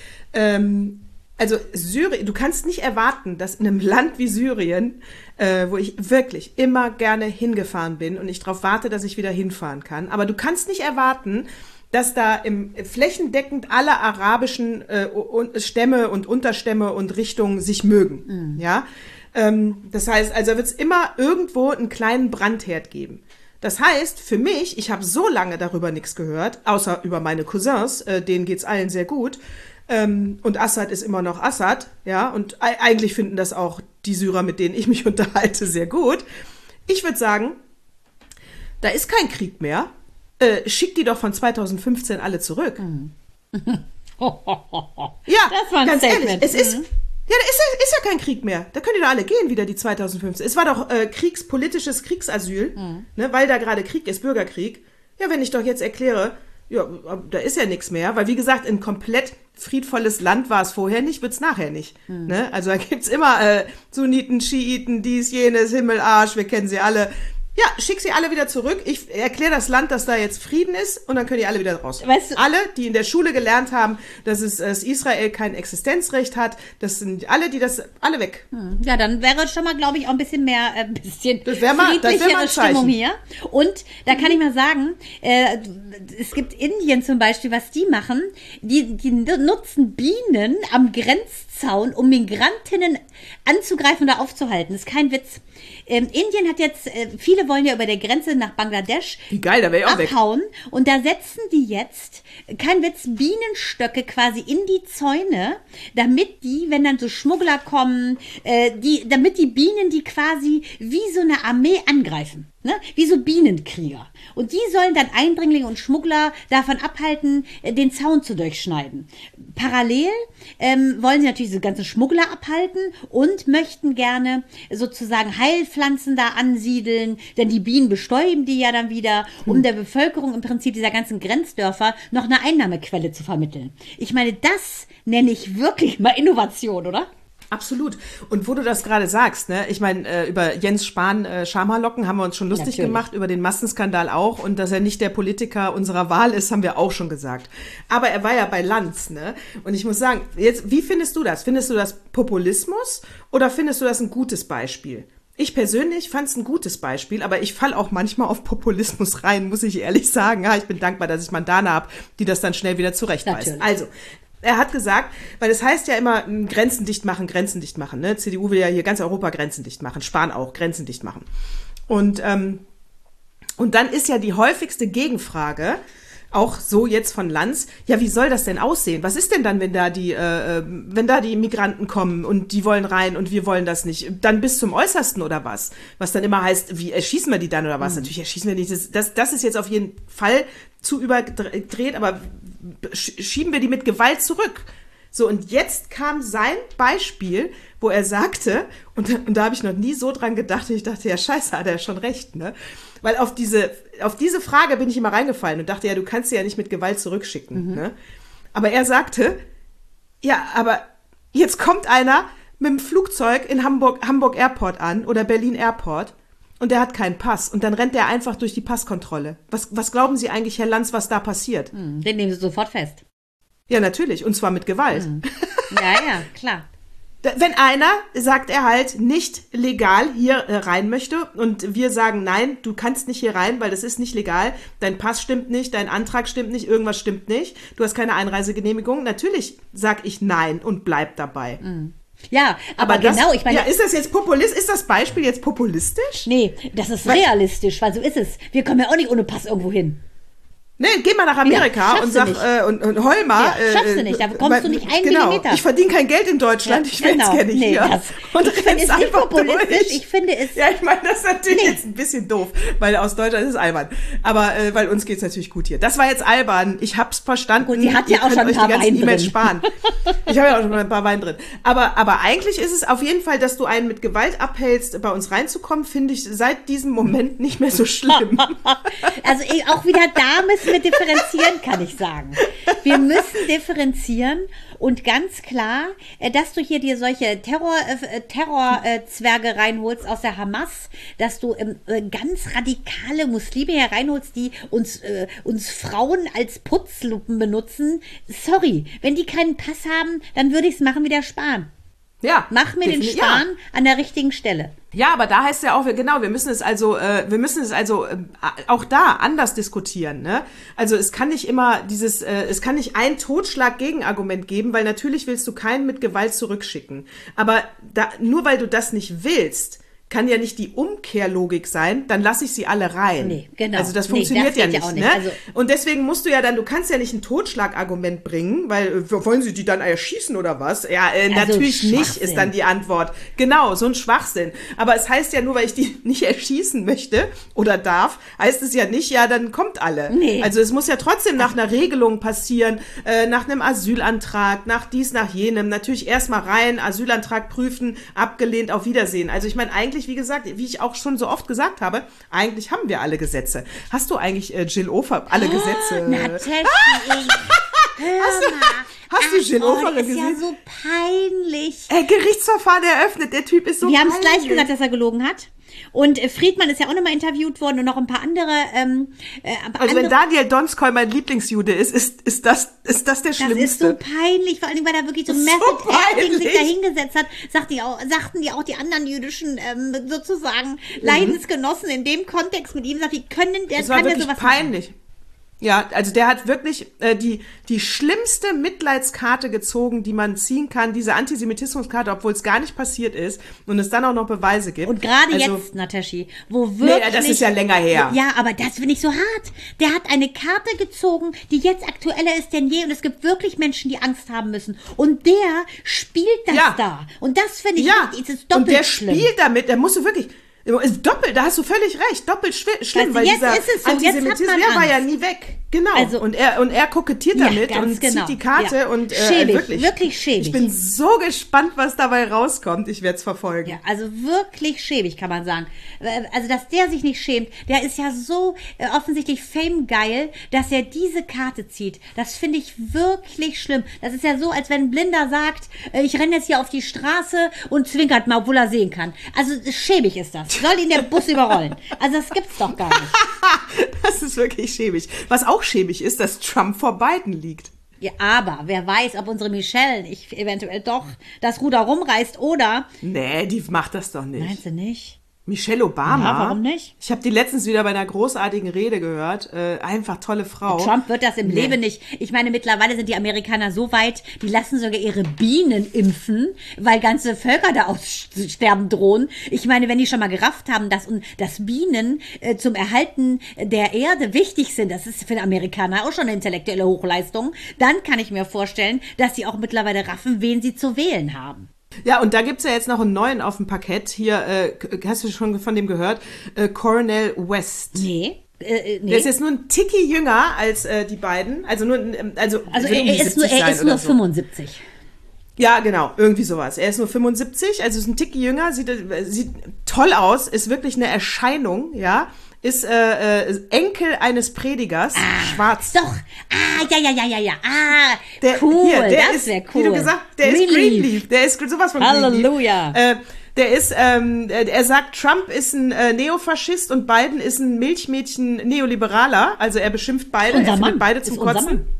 A: Ähm, also Syrien, du kannst nicht erwarten, dass in einem Land wie Syrien, äh, wo ich wirklich immer gerne hingefahren bin und ich darauf warte, dass ich wieder hinfahren kann, aber du kannst nicht erwarten, dass da im flächendeckend alle arabischen äh, Stämme und Unterstämme und Richtungen sich mögen. Mhm. Ja, ähm, das heißt, also wird es immer irgendwo einen kleinen Brandherd geben. Das heißt, für mich, ich habe so lange darüber nichts gehört, außer über meine Cousins, äh, denen geht's allen sehr gut. Ähm, und Assad ist immer noch Assad, ja, und e- eigentlich finden das auch die Syrer, mit denen ich mich unterhalte, sehr gut. Ich würde sagen, da ist kein Krieg mehr. Äh, schickt die doch von zweitausendfünfzehn alle zurück. Mhm. Ja,
B: das war ein
A: ganz
B: Statement.
A: ehrlich, es ist,
B: mhm.
A: ja, da ist, ja- ist ja kein Krieg mehr. Da können die doch alle gehen, wieder die zweitausendfünfzehn. Es war doch äh, kriegspolitisches Kriegsasyl, mhm. ne, weil da gerade Krieg ist, Bürgerkrieg. Ja, wenn ich doch jetzt erkläre, ja, da ist ja nichts mehr, weil wie gesagt, ein komplett friedvolles Land war es vorher nicht, wird's nachher nicht. Mhm. Ne? Also da gibt's immer äh, Sunniten, Schiiten, dies, jenes, Himmel, Arsch, wir kennen sie alle. Ja, schick sie alle wieder zurück. Ich erkläre das Land, dass da jetzt Frieden ist und dann können die alle wieder raus. Weißt du, alle, die in der Schule gelernt haben, dass es dass Israel kein Existenzrecht hat, das sind alle, die das, alle weg.
B: Hm. Ja, dann wäre schon mal, glaube ich, auch ein bisschen mehr, ein äh, bisschen
A: das wär mal,
B: friedlichere
A: das wär mal
B: Stimmung hier. Und da kann ich mal sagen, äh, es gibt Indien zum Beispiel, was die machen, die, die nutzen Bienen am Grenzzaun, um Migrantinnen anzugreifen oder aufzuhalten. Das ist kein Witz. Ähm, Indien hat jetzt, äh, viele wollen ja über der Grenze nach Bangladesch
A: Wie geil, da wäre ich auch
B: abhauen. Weg. Und da setzen die jetzt, kein Witz, Bienenstöcke quasi in die Zäune, damit die, wenn dann so Schmuggler kommen, äh, die, damit die Bienen die quasi wie so eine Armee angreifen. Ne? Wie so Bienenkrieger. Und die sollen dann Eindringlinge und Schmuggler davon abhalten, den Zaun zu durchschneiden. Parallel ähm, wollen sie natürlich diese ganzen Schmuggler abhalten und möchten gerne sozusagen Heilpflanzen da ansiedeln, denn die Bienen bestäuben die ja dann wieder, um hm. der Bevölkerung im Prinzip dieser ganzen Grenzdörfer noch eine Einnahmequelle zu vermitteln. Ich meine, das nenne ich wirklich mal Innovation, oder?
A: Absolut. Und wo du das gerade sagst, ne, ich meine, äh, über Jens Spahn äh, Schamhaarlocken haben wir uns schon lustig Natürlich. gemacht, über den Massenskandal auch und dass er nicht der Politiker unserer Wahl ist, haben wir auch schon gesagt. Aber er war ja bei Lanz, ne? Und ich muss sagen, jetzt, wie findest du das? Findest du das Populismus oder findest du das ein gutes Beispiel? Ich persönlich fand es ein gutes Beispiel, aber ich falle auch manchmal auf Populismus rein, muss ich ehrlich sagen. Ja, ich bin dankbar, dass ich Mandane habe, die das dann schnell wieder zurechtweist. Natürlich. Also, er hat gesagt, weil es heißt ja immer, Grenzen dicht machen, Grenzen dicht machen. Ne? C D U will ja hier ganz Europa Grenzen dicht machen, Spahn auch, Grenzen dicht machen. Und ähm, Und dann ist ja die häufigste Gegenfrage, auch so jetzt von Lanz, ja, wie soll das denn aussehen? Was ist denn dann, wenn da die, äh, wenn da die Migranten kommen und die wollen rein und wir wollen das nicht? Dann bis zum Äußersten oder was? Was dann immer heißt, wie erschießen wir die dann oder was? Mhm. Natürlich erschießen wir nicht. Das, das, das ist jetzt auf jeden Fall zu überdreht, aber schieben wir die mit Gewalt zurück. So, und jetzt kam sein Beispiel, wo er sagte, und, und da habe ich noch nie so dran gedacht, und ich dachte, ja, scheiße, hat er schon recht, ne? Weil auf diese, auf diese Frage bin ich immer reingefallen und dachte, ja, du kannst sie ja nicht mit Gewalt zurückschicken, mhm. ne? Aber er sagte, ja, aber jetzt kommt einer mit dem Flugzeug in Hamburg, Hamburg Airport an oder Berlin Airport und der hat keinen Pass und dann rennt der einfach durch die Passkontrolle. Was, was glauben Sie eigentlich, Herr Lanz, was da passiert?
B: Mhm. Den nehmen Sie sofort fest.
A: Ja, natürlich. Und zwar mit Gewalt. Mhm.
B: Ja, ja, klar.
A: Wenn einer, sagt er halt, nicht legal hier äh, rein möchte und wir sagen, nein, du kannst nicht hier rein, weil das ist nicht legal, dein Pass stimmt nicht, dein Antrag stimmt nicht, irgendwas stimmt nicht, du hast keine Einreisegenehmigung, natürlich sag ich nein und bleib dabei.
B: Mhm. Ja, aber,
A: aber
B: genau,
A: das,
B: ich meine...
A: Ja, ist das jetzt populistisch? Ist das Beispiel jetzt populistisch?
B: Nee, das ist weil, realistisch, weil so ist es. Wir kommen ja auch nicht ohne Pass irgendwo hin.
A: Nee, geh mal nach Amerika
B: ja,
A: und sag äh, und, und heul mal.
B: Ja, schaffst äh, du nicht, da bekommst äh, du nicht einen
A: genau.
B: Millimeter.
A: Ich verdiene kein Geld in Deutschland, ja, ich will es
B: genau.
A: gerne
B: nee,
A: hier.
B: Das,
A: und
B: ich finde es nicht populistisch, durch. Ich finde es...
A: Ja, ich meine, das ist natürlich
B: nee.
A: jetzt ein bisschen doof, weil aus Deutschland ist es albern. Aber äh, weil uns geht's natürlich gut hier. Das war jetzt albern, ich hab's verstanden.
B: Und sie hat ja auch schon ein paar Wein drin.
A: E-Mails sparen. Ich habe ja auch schon ein paar Wein drin. Aber, aber eigentlich ist es auf jeden Fall, dass du einen mit Gewalt abhältst, bei uns reinzukommen, finde ich seit diesem Moment nicht mehr so schlimm.
B: Also auch wieder da müssen wir differenzieren, kann ich sagen. Wir müssen differenzieren und ganz klar, dass du hier dir solche Terror, äh, Terrorzwerge reinholst aus der Hamas, dass du äh, ganz radikale Muslime hier reinholst, die uns, äh, uns Frauen als Putzlupen benutzen. Sorry, wenn die keinen Pass haben, dann würde ich es machen wie der Spahn.
A: Ja,
B: mach mir den Spahn ja. an der richtigen Stelle.
A: Ja, aber da heißt ja auch, genau, wir müssen es also, äh, wir müssen es also äh, auch da anders diskutieren, ne? Also es kann nicht immer dieses, äh, es kann nicht ein Totschlag-Gegenargument geben, weil natürlich willst du keinen mit Gewalt zurückschicken. Aber da, nur weil du das nicht willst, kann ja nicht die Umkehrlogik sein, dann lasse ich sie alle rein. Nee, genau. Also das funktioniert nee, das ja nicht, ja nicht. Ne? Also und deswegen musst du ja dann, du kannst ja nicht ein Totschlagargument bringen, weil wollen sie die dann erschießen oder was? Ja, äh, also natürlich nicht, ist dann die Antwort. Genau, so ein Schwachsinn. Aber es heißt ja nur, weil ich die nicht erschießen möchte oder darf, heißt es ja nicht, ja, dann kommt alle. Nee. Also es muss ja trotzdem nach einer Regelung passieren, äh, nach einem Asylantrag, nach dies, nach jenem. Natürlich erstmal rein, Asylantrag prüfen, abgelehnt, auf Wiedersehen. Also ich meine, eigentlich wie gesagt, wie ich auch schon so oft gesagt habe, eigentlich haben wir alle Gesetze. Hast du eigentlich, äh, Jill Ofer, alle Gesetze?
B: Natürlich.
A: Hast du, hast du Jill Ofer
B: gesehen?
A: Das
B: ist ja so peinlich.
A: Äh, Gerichtsverfahren eröffnet, der Typ ist so
B: Wir
A: peinlich.
B: haben es gleich gesagt, dass er gelogen hat. Und äh, Friedmann ist ja auch nochmal interviewt worden und noch ein paar andere. Ähm, äh,
A: also
B: andere,
A: wenn Daniel Donskoy mein Lieblingsjude ist, ist, ist, das, ist das der Schlimmste.
B: Das ist so peinlich, vor allem, weil er wirklich so Method Acting sich da hingesetzt hat. Sagt die auch, sagten die auch die anderen jüdischen ähm, sozusagen mhm. Leidensgenossen in dem Kontext mit ihm, sagt, die können, der
A: das war
B: kann
A: wirklich
B: ja sowas
A: peinlich.
B: machen.
A: Ja, also der hat wirklich äh, die, die schlimmste Mitleidskarte gezogen, die man ziehen kann, diese Antisemitismuskarte, obwohl es gar nicht passiert ist und es dann auch noch Beweise gibt.
B: Und gerade also, jetzt, Nataschi, wo wirklich...
A: Nee, das ist ja länger her.
B: Ja, aber das finde ich so hart. Der hat eine Karte gezogen, die jetzt aktueller ist denn je und es gibt wirklich Menschen, die Angst haben müssen. Und der spielt das ja. da. Und das finde ich,
A: ja.
B: ist es doppelt
A: und der
B: schlimm.
A: spielt damit, der musst du wirklich... Doppelt, da hast du völlig recht, doppelt schlimm,
B: also
A: weil
B: jetzt
A: dieser
B: ist es so,
A: Antisemitismus, der war ja nie weg. Genau. Also, und er und er kokettiert
B: ja,
A: damit und
B: genau.
A: zieht die Karte
B: ja.
A: und äh,
B: schäbig,
A: wirklich,
B: wirklich schäbig.
A: Ich bin so gespannt, was dabei rauskommt. Ich werde es verfolgen.
B: Ja, also wirklich schäbig, kann man sagen. Also, dass der sich nicht schämt, der ist ja so äh, offensichtlich famegeil, dass er diese Karte zieht. Das finde ich wirklich schlimm. Das ist ja so, als wenn ein Blinder sagt, äh, ich renne jetzt hier auf die Straße und zwinkert mal, obwohl er sehen kann. Also schäbig ist das. Soll ihn der Bus überrollen. Also das gibt's doch gar nicht.
A: Das ist wirklich schäbig. Was auch schäbig ist, dass Trump vor Biden liegt.
B: Ja, aber wer weiß, ob unsere Michelle nicht eventuell doch das Ruder rumreißt oder...
A: Nee, die macht das doch nicht.
B: Meinst du nicht?
A: Michelle Obama?
B: Ja, warum nicht?
A: Ich habe die letztens wieder bei einer großartigen Rede gehört. Äh, einfach tolle Frau.
B: Trump wird das im nee. Leben nicht. Ich meine, mittlerweile sind die Amerikaner so weit, die lassen sogar ihre Bienen impfen, weil ganze Völker da aussterben drohen. Ich meine, wenn die schon mal gerafft haben, dass, dass Bienen äh, zum Erhalten der Erde wichtig sind, das ist für den Amerikaner auch schon eine intellektuelle Hochleistung, dann kann ich mir vorstellen, dass sie auch mittlerweile raffen, wen sie zu wählen haben.
A: Ja, und da gibt's ja jetzt noch einen neuen auf dem Parkett. Hier, äh, hast du schon von dem gehört? Äh, Cornel West.
B: Nee. Äh, nee.
A: Der ist jetzt nur ein Ticki jünger als äh, die beiden. Also nur, also,
B: also er, er ist nur, er ist nur fünfundsiebzig.
A: So. Ja, genau, irgendwie sowas. Er ist nur fünfundsiebzig, also ist ein Ticki jünger, sieht, sieht toll aus, ist wirklich eine Erscheinung, ja. Ist äh, äh, Enkel eines Predigers, ah, schwarz.
B: Doch, ah, ja, ja, ja, ja, ja, ah,
A: der,
B: cool,
A: hier, der
B: das
A: ist,
B: wäre cool.
A: Wie du gesagt, der
B: Greenleaf.
A: ist Greenleaf, der ist sowas von
B: Halleluja.
A: Greenleaf. Äh, der ist, ähm, er sagt, Trump ist ein äh, Neofaschist und Biden ist ein Milchmädchen-Neoliberaler, also er beschimpft beide,
B: unser
A: er findet
B: Mann.
A: beide zum
B: ist unser
A: Kotzen.
B: Mann.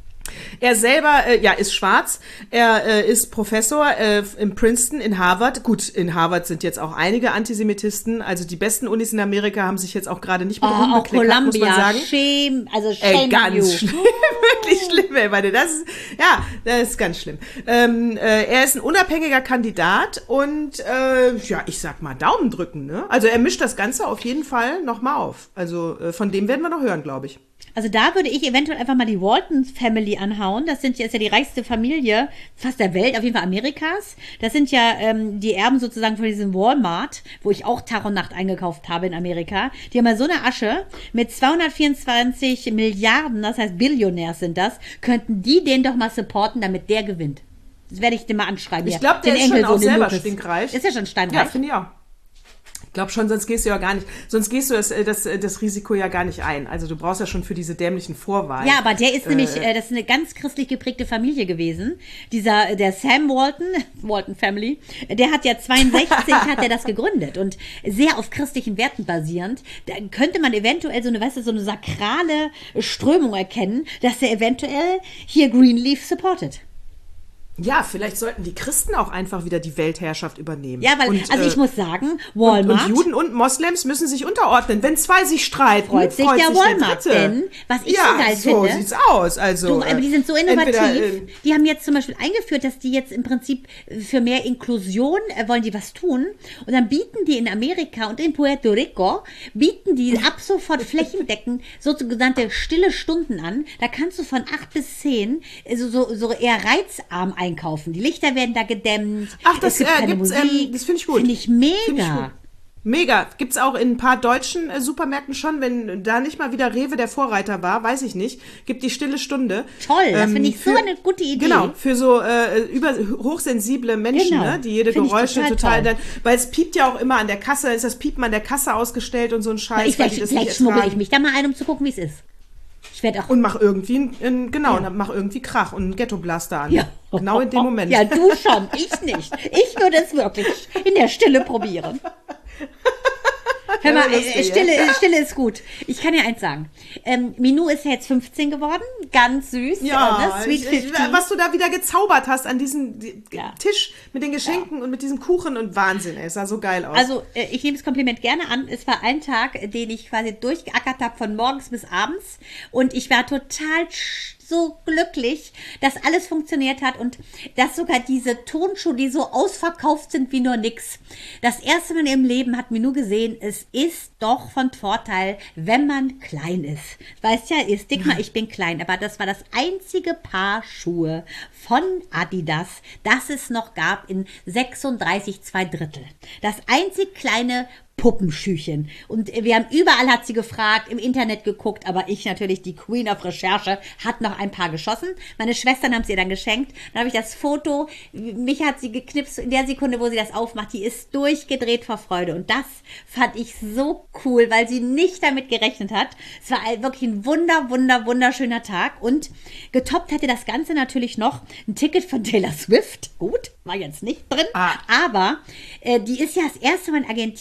A: Er selber, äh, ja, ist schwarz. Er äh, ist Professor äh, in Princeton, in Harvard. Gut, in Harvard sind jetzt auch einige Antisemitisten. Also die besten Unis in Amerika haben sich jetzt auch gerade nicht mit
B: oh,
A: Ruhm bekleckert, muss man sagen.
B: Shame, also shame
A: äh, ganz
B: you.
A: schlimm, wirklich schlimm, ey, meine, das ist, ja, das ist ganz schlimm. Ähm, äh, er ist ein unabhängiger Kandidat und äh, ja, ich sag mal Daumen drücken, ne? Also er mischt das Ganze auf jeden Fall nochmal auf. Also äh, von dem werden wir noch hören, glaube ich.
B: Also da würde ich eventuell einfach mal die Walton Family anhauen. Das sind, ist ja die reichste Familie fast der Welt, auf jeden Fall Amerikas. Das sind ja ähm, die Erben sozusagen von diesem Walmart, wo ich auch Tag und Nacht eingekauft habe in Amerika. Die haben ja so eine Asche mit zweihundertvierundzwanzig Milliarden, das heißt Billionärs sind das, könnten die den doch mal supporten, damit der gewinnt. Das werde ich dir mal anschreiben.
A: Ich glaube, der
B: den
A: ist
B: Enkel
A: schon auch
B: so,
A: selber
B: Lucas.
A: stinkreich.
B: Ist ja schon steinreich.
A: Ja, finde ich auch. Ich glaube schon, sonst gehst du ja gar nicht, sonst gehst du das, das, das Risiko ja gar nicht ein. Also du brauchst ja schon für diese dämlichen Vorwahlen.
B: Ja, aber der ist
A: äh,
B: nämlich, äh, das ist eine ganz christlich geprägte Familie gewesen. Dieser, der Sam Walton, Walton Family, der hat ja zweiundsechzig hat er das gegründet und sehr auf christlichen Werten basierend. Da könnte man eventuell so eine, weißt du, so eine sakrale Strömung erkennen, dass er eventuell hier Greenleaf supportet.
A: Ja, vielleicht sollten die Christen auch einfach wieder die Weltherrschaft übernehmen.
B: Ja, weil,
A: und,
B: also ich
A: äh,
B: muss sagen, Walmart.
A: Und, und Juden und Moslems müssen sich unterordnen. Wenn zwei sich streiten,
B: freut sich
A: freut
B: der
A: sich
B: Walmart.
A: Der
B: denn, was ich
A: ja,
B: so geil
A: so
B: finde.
A: sieht's aus. Also,
B: du, aber die sind so innovativ.
A: Entweder, äh,
B: die haben jetzt zum Beispiel eingeführt, dass die jetzt im Prinzip für mehr Inklusion äh, wollen die was tun. Und dann bieten die in Amerika und in Puerto Rico, bieten die ab sofort flächendeckend sogenannte stille Stunden an. Da kannst du von acht bis zehn so, so, so eher reizarm einkaufen. Die Lichter werden da gedämmt.
A: Ach, das
B: es gibt
A: äh,
B: keine
A: gibt's,
B: Musik.
A: ähm, das finde ich gut.
B: Finde ich mega.
A: Find ich gut. Mega. Gibt's auch in ein paar deutschen äh, Supermärkten schon, wenn da nicht mal wieder Rewe der Vorreiter war, weiß ich nicht, gibt die stille Stunde.
B: Toll, das
A: ähm,
B: finde ich
A: für,
B: so eine gute Idee.
A: Genau, für so äh, über hochsensible Menschen,
B: Genau.
A: ne, die jede
B: Find ich
A: Geräusche
B: total
A: total,
B: toll.
A: dann, weil es piept ja auch immer an der Kasse, ist das Piepen an der Kasse ausgestellt und so ein Scheiß.
B: Ich,
A: weil
B: vielleicht
A: die das
B: vielleicht
A: nicht
B: schmuggle ich
A: ertragen.
B: mich da mal ein, um zu gucken, wie es ist. Ich werde auch.
A: Und mach irgendwie, ein, ein, genau,
B: Ja.
A: und mach irgendwie Krach und einen Ghetto-Blaster an.
B: Ja.
A: Genau in dem Moment.
B: Ja, du schon, ich nicht. Ich würde es wirklich in der Stille probieren. Hör mal,
A: Ja, lustig,
B: äh, Stille, Stille ist gut. Ich kann dir eins sagen. Ähm, Minou ist ja jetzt fünfzehn geworden. Ganz süß.
A: Ja,
B: äh, ne? Sweet
A: ich,
B: fifteen.
A: was du da wieder gezaubert hast an diesem die-
B: Ja.
A: Tisch mit den Geschenken und mit diesem Kuchen und Wahnsinn, ey, es sah so geil aus.
B: Also, äh, ich nehme das Kompliment gerne an. Es war ein Tag, den ich quasi durchgeackert habe von morgens bis abends. Und ich war total sch- so glücklich, dass alles funktioniert hat und dass sogar diese Tonschuhe, die so ausverkauft sind wie nur nix. Das erste Mal im Leben hat Minou gesehen, es ist doch von Vorteil, wenn man klein ist. Weißt ja, ihr Stigma, ich bin klein, aber das war das einzige Paar Schuhe von Adidas, das es noch gab in sechsunddreißig zwei Drittel. Das einzig kleine Puppenschüchen. Und wir haben überall, hat sie gefragt, im Internet geguckt, aber ich natürlich, die Queen of Recherche, hat noch ein paar geschossen. Meine Schwestern haben es ihr dann geschenkt. Dann habe ich das Foto, mich hat sie geknipst, in der Sekunde, wo sie das aufmacht, die ist durchgedreht vor Freude. Und das fand ich so cool, weil sie nicht damit gerechnet hat. Es war wirklich ein wunder, wunder, wunderschöner Tag. Und getoppt hatte das Ganze natürlich noch ein Ticket von Taylor Swift. Gut, war jetzt nicht drin.
A: Ah.
B: Aber äh, die ist ja das erste Mal in Argentinien und da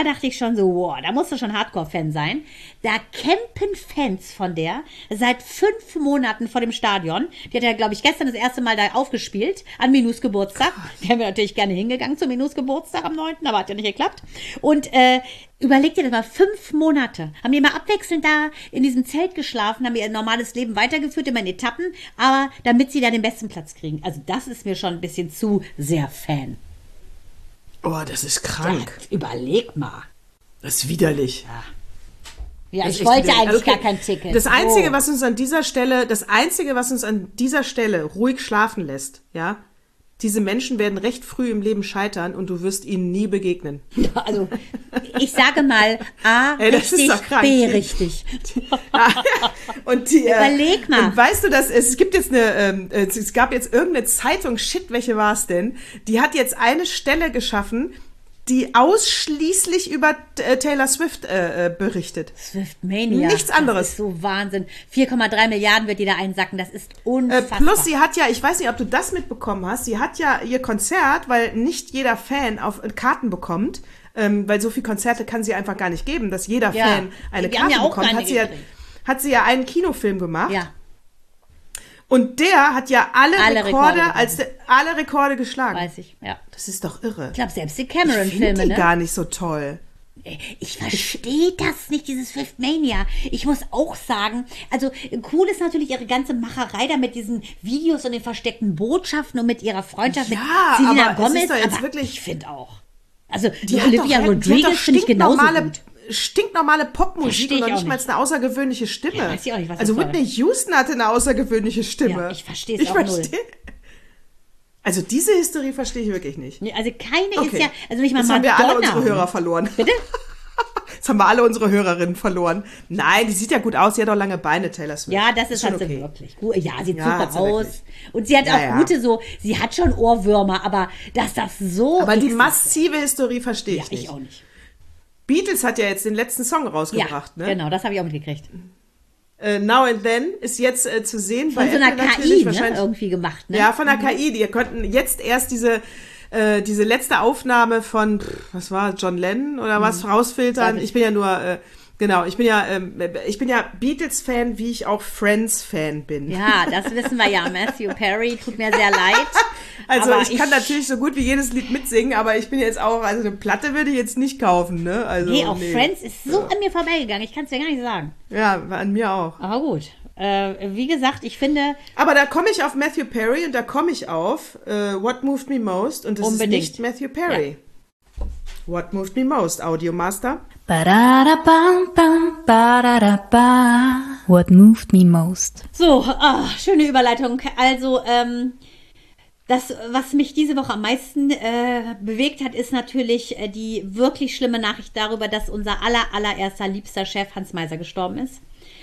B: da dachte ich schon so, wow, da musst du schon Hardcore-Fan sein. Da campen Fans von der seit fünf Monaten vor dem Stadion. Die hat ja, glaube ich, gestern das erste Mal da aufgespielt, an Minus Geburtstag. Da wären wir natürlich gerne hingegangen zum Minus Geburtstag am neunten, aber hat ja nicht geklappt. Und äh, überleg dir das mal, fünf Monate. Haben die immer abwechselnd da in diesem Zelt geschlafen, haben ihr normales Leben weitergeführt, immer in Etappen, aber damit sie da den besten Platz kriegen. Also das ist mir schon ein bisschen zu sehr Fan.
A: Oh, das ist krank.
B: Ja, überleg mal.
A: Das ist widerlich.
B: Ja,
A: Das
B: ich
A: ist
B: wollte
A: widerlich.
B: eigentlich
A: Okay.
B: gar kein Ticket.
A: Das Einzige,
B: Oh.
A: was uns an dieser Stelle, das Einzige, was uns an dieser Stelle ruhig schlafen lässt, ja, diese Menschen werden recht früh im Leben scheitern und du wirst ihnen nie begegnen.
B: Also, ich sage mal, A,
A: Ey, das ist
B: richtig,
A: doch krank.
B: B, richtig.
A: Und die, äh,
B: Überleg mal.
A: Und weißt du, dass es gibt jetzt eine, ähm, es gab jetzt irgendeine Zeitung, shit, welche war es denn? Die hat jetzt eine Stelle geschaffen, die ausschließlich über äh, Taylor Swift äh, äh, berichtet.
B: Swiftmania.
A: Nichts anderes.
B: Das ist so Wahnsinn. vier Komma drei Milliarden wird die da einsacken. Das ist
A: Äh,
B: unfassbar.
A: plus sie hat ja, ich weiß nicht, ob du das mitbekommen hast, sie hat ja ihr Konzert, weil nicht jeder Fan auf Karten bekommt, ähm, weil so viele Konzerte kann sie einfach gar nicht geben, dass jeder
B: Ja,
A: Fan eine
B: wir haben
A: Karte
B: ja auch
A: bekommt.
B: keine
A: Hat sie, ja,
B: gekriegt.
A: hat sie ja einen Kinofilm gemacht.
B: Ja,
A: Und der hat ja alle,
B: Alle
A: Rekorde,
B: Rekorde
A: als der, alle Rekorde geschlagen.
B: weiß ich. Ja.
A: Das ist doch irre.
B: Ich glaube, selbst die
A: Ich finde
B: Cameron-Filme,
A: die
B: ne?
A: gar nicht so toll.
B: Ich verstehe das nicht, dieses Swiftmania. Ich muss auch sagen, also cool ist natürlich ihre ganze Macherei da mit diesen Videos und den versteckten Botschaften und mit ihrer Freundschaft
A: Ja,
B: mit Selena
A: aber es
B: Gomez.
A: ist doch jetzt
B: aber
A: wirklich-
B: ich finde auch. Also die,
A: Die hat
B: Olivia
A: doch, die hat doch
B: Rodriguez finde ich genauso
A: stinknormale,
B: gut.
A: stinknormale Popmusik
B: Versteh ich
A: und noch
B: auch
A: nicht mal
B: nicht.
A: eine außergewöhnliche Stimme.
B: Ja, weiß ich auch nicht, was
A: also
B: das soll.
A: Whitney Houston hatte eine außergewöhnliche Stimme.
B: Ja, ich verstehe es
A: Ich
B: auch null.
A: verstehe- Also diese Hysterie verstehe ich wirklich nicht.
B: Nee, also keine
A: Okay.
B: ist ja, also nicht mal
A: Jetzt haben wir
B: Madonna.
A: alle unsere Hörer verloren.
B: Bitte?
A: Jetzt haben wir alle unsere Hörerinnen verloren. Nein, die sieht ja gut aus. Sie hat auch lange Beine, Taylor Swift.
B: Ja, das ist,
A: schon
B: hat sie
A: okay.
B: wirklich. Gut. Ja, sieht
A: Ja,
B: super
A: hat sie
B: aus.
A: wirklich.
B: Und sie hat
A: Ja,
B: auch
A: ja.
B: gute so, sie hat schon Ohrwürmer, aber dass das so...
A: Aber die
B: ist-
A: massive Hysterie verstehe
B: Ja,
A: ich nicht.
B: ich auch nicht.
A: Beatles hat ja jetzt den letzten Song
B: Ja,
A: rausgebracht. ne?
B: genau, das habe ich auch mitgekriegt.
A: Äh, Now and Then ist jetzt äh, zu sehen.
B: Von
A: bei
B: so einer
A: Apple
B: K
A: natürlich,
B: I, ne,
A: wahrscheinlich-
B: irgendwie gemacht, ne?
A: Ja, von der K I. Die konnten jetzt erst diese, äh, diese letzte Aufnahme von, pff, was war, John Lennon oder was, rausfiltern.
B: Weiß ich.
A: Ich bin ja nur, äh, genau, ich bin ja, ähm, ich bin ja Beatles-Fan, wie ich auch Friends-Fan bin.
B: Ja, das wissen wir ja. Matthew Perry, tut mir sehr leid.
A: Also
B: aber
A: ich kann natürlich so gut wie jedes Lied mitsingen, aber ich bin jetzt auch, also eine Platte würde ich jetzt nicht kaufen, ne? Also,
B: Nee, auch Friends ist so an mir vorbeigegangen. Ich kann es dir gar nicht sagen.
A: Ja, an mir auch.
B: Aber gut. Äh, wie gesagt, ich finde,
A: Aber da komme ich auf Matthew Perry und da komme ich auf äh, What Moved Me Most und das
B: Unbedingt.
A: ist nicht Matthew Perry. What Moved Me Most, Audiomaster.
C: Ba-da-da-bam-bam, ba-da-da-ba. What moved me most?
B: so, ah, schöne Überleitung. Also, ähm, das, was mich diese Woche am meisten äh, bewegt hat, ist natürlich äh, die wirklich schlimme Nachricht darüber, dass unser aller, allererster liebster Chef Hans Meiser gestorben ist.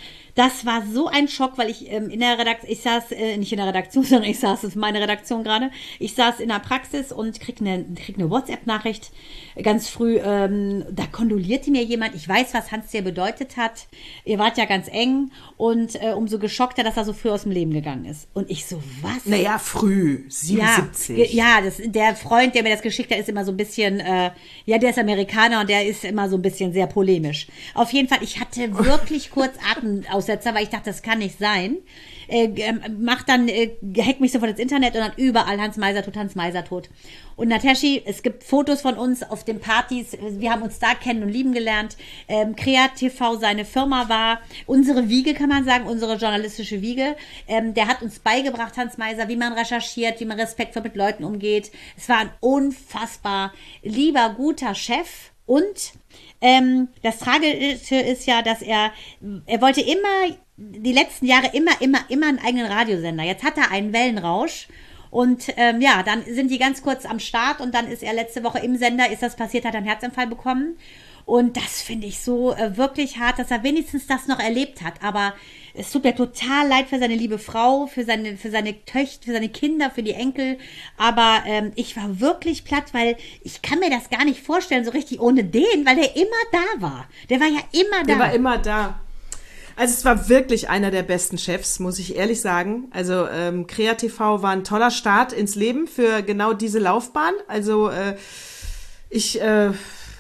B: Das war so ein Schock, weil ich ähm, in der Redaktion, ich saß äh, nicht in der Redaktion, sondern ich saß, das ist meine Redaktion gerade, ich saß in der Praxis und krieg eine, krieg eine WhatsApp-Nachricht ganz früh, ähm, da kondolierte mir jemand, ich weiß, was Hans dir bedeutet hat, ihr wart ja ganz eng und äh, umso geschockter, dass er so früh aus dem Leben gegangen ist. Und ich so, was?
A: Naja, früh, siebenundsiebzig.
B: Ja, ja, das, der Freund, der mir das geschickt hat, ist immer so ein bisschen, äh, ja, der ist Amerikaner und der ist immer so ein bisschen sehr polemisch. Auf jeden Fall, ich hatte wirklich kurz Atemaussetzer, weil ich dachte, das kann nicht sein. Äh, ähm, mach dann, äh, hack mich sofort ins Internet und dann überall Hans Meiser tot, Hans Meiser tot. Und Nataschi, es gibt Fotos von uns auf den Partys, wir haben uns da kennen und lieben gelernt. Ähm, Kreativ T V seine Firma war, unsere Wiege kann man sagen, unsere journalistische Wiege. Ähm, der hat uns beigebracht, Hans Meiser, wie man recherchiert, wie man respektvoll mit Leuten umgeht. Es war ein unfassbar lieber, guter Chef und ähm, das Tragische ist ja, dass er, er wollte immer, die letzten Jahre immer, immer, immer einen eigenen Radiosender. Jetzt hat er einen Wellenrausch. Und ähm, ja, dann sind die ganz kurz am Start und dann ist er letzte Woche im Sender, ist das passiert, hat einen Herzinfarkt bekommen. Und das finde ich so äh, wirklich hart, dass er wenigstens das noch erlebt hat. Aber es tut mir total leid für seine liebe Frau, für seine, für seine Töchter, für seine Kinder, für die Enkel. Aber ähm, ich war wirklich platt, weil ich kann mir das gar nicht vorstellen, so richtig ohne den, weil der immer da war. Der war ja immer da.
A: Der war immer da. Also es war wirklich einer der besten Chefs, muss ich ehrlich sagen. Also ähm, Kreativ T V war ein toller Start ins Leben für genau diese Laufbahn. Also äh, ich äh,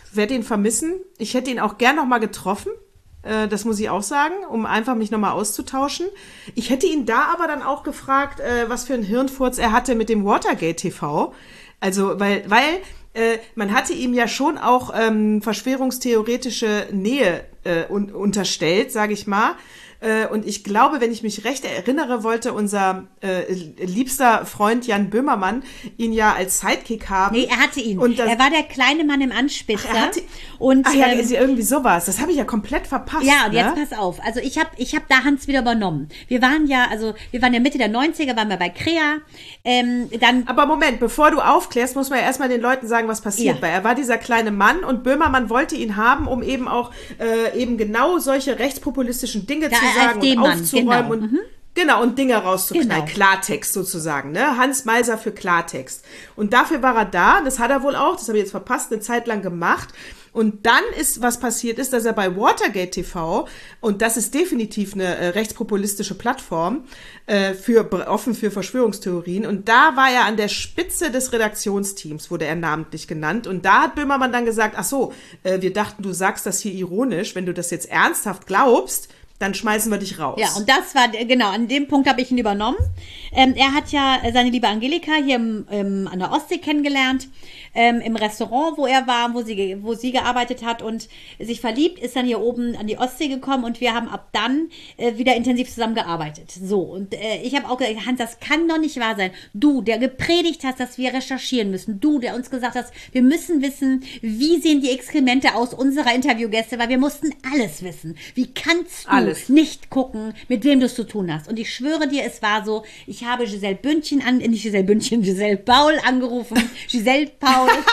A: werde ihn vermissen. Ich hätte ihn auch gern noch mal getroffen. Äh, das muss ich auch sagen, um einfach mich noch mal auszutauschen. Ich hätte ihn da aber dann auch gefragt, äh, was für einen Hirnfurz er hatte mit dem Watergate T V. Also, weil, weil äh, man hatte ihm ja schon auch ähm, verschwörungstheoretische Nähe äh, un- unterstellt, sage ich mal. Äh, und ich glaube, wenn ich mich recht erinnere, wollte unser äh, liebster Freund Jan Böhmermann ihn ja als Sidekick haben.
B: Nee, er hatte ihn.
A: Und das,
B: er war der kleine Mann im Anspitzer.
A: Ach, er hatte,
B: und,
A: ach ja,
B: ähm,
A: irgendwie sowas. Das habe ich ja komplett verpasst.
B: Ja, und
A: ne?
B: jetzt pass auf. Also ich habe ich hab da Hans wieder übernommen. Wir waren ja, also wir waren ja Mitte der neunziger, waren wir bei Krea. Ähm, dann
A: Aber Moment, bevor du aufklärst, muss man ja erstmal den Leuten sagen, was passiert.
B: Ja.
A: Weil er war dieser kleine Mann und Böhmermann wollte ihn haben, um eben auch äh, eben genau solche rechtspopulistischen Dinge
B: Der
A: zu sagen und
B: AfD-Mann,
A: aufzuräumen
B: genau.
A: und
B: Mhm.
A: Genau, und Dinge rauszuknallen.
B: Genau.
A: Klartext sozusagen, ne? Hans Meiser für Klartext. Und dafür war er da, das hat er wohl auch, das habe ich jetzt verpasst, eine Zeit lang gemacht. Und dann ist, was passiert ist, dass er bei Watergate T V, und das ist definitiv eine äh, rechtspopulistische Plattform, äh, für, offen für Verschwörungstheorien, und da war er an der Spitze des Redaktionsteams, wurde er namentlich genannt. Und da hat Böhmermann dann gesagt, ach so, äh, wir dachten, du sagst das hier ironisch, wenn du das jetzt ernsthaft glaubst, dann schmeißen wir dich raus.
B: Ja, und das war, genau, an dem Punkt habe ich ihn übernommen. Ähm, er hat ja seine liebe Angelika hier im, im, an der Ostsee kennengelernt, ähm, im Restaurant, wo er war, wo sie, wo sie gearbeitet hat und sich verliebt, ist dann hier oben an die Ostsee gekommen und wir haben ab dann äh, wieder intensiv zusammengearbeitet. So, und äh, ich habe auch gesagt, Hans, das kann doch nicht wahr sein. Du, der gepredigt hast, dass wir recherchieren müssen. Du, der uns gesagt hast, wir müssen wissen, wie sehen die Exkremente aus unserer Interviewgäste, weil wir mussten alles wissen. Wie kannst du
A: Alles.
B: nicht gucken, mit wem du es zu tun hast? Und ich schwöre dir, es war so, ich habe Giselle Bündchen an, nicht Giselle Bündchen, Giselle Paul angerufen, Giselle Paul.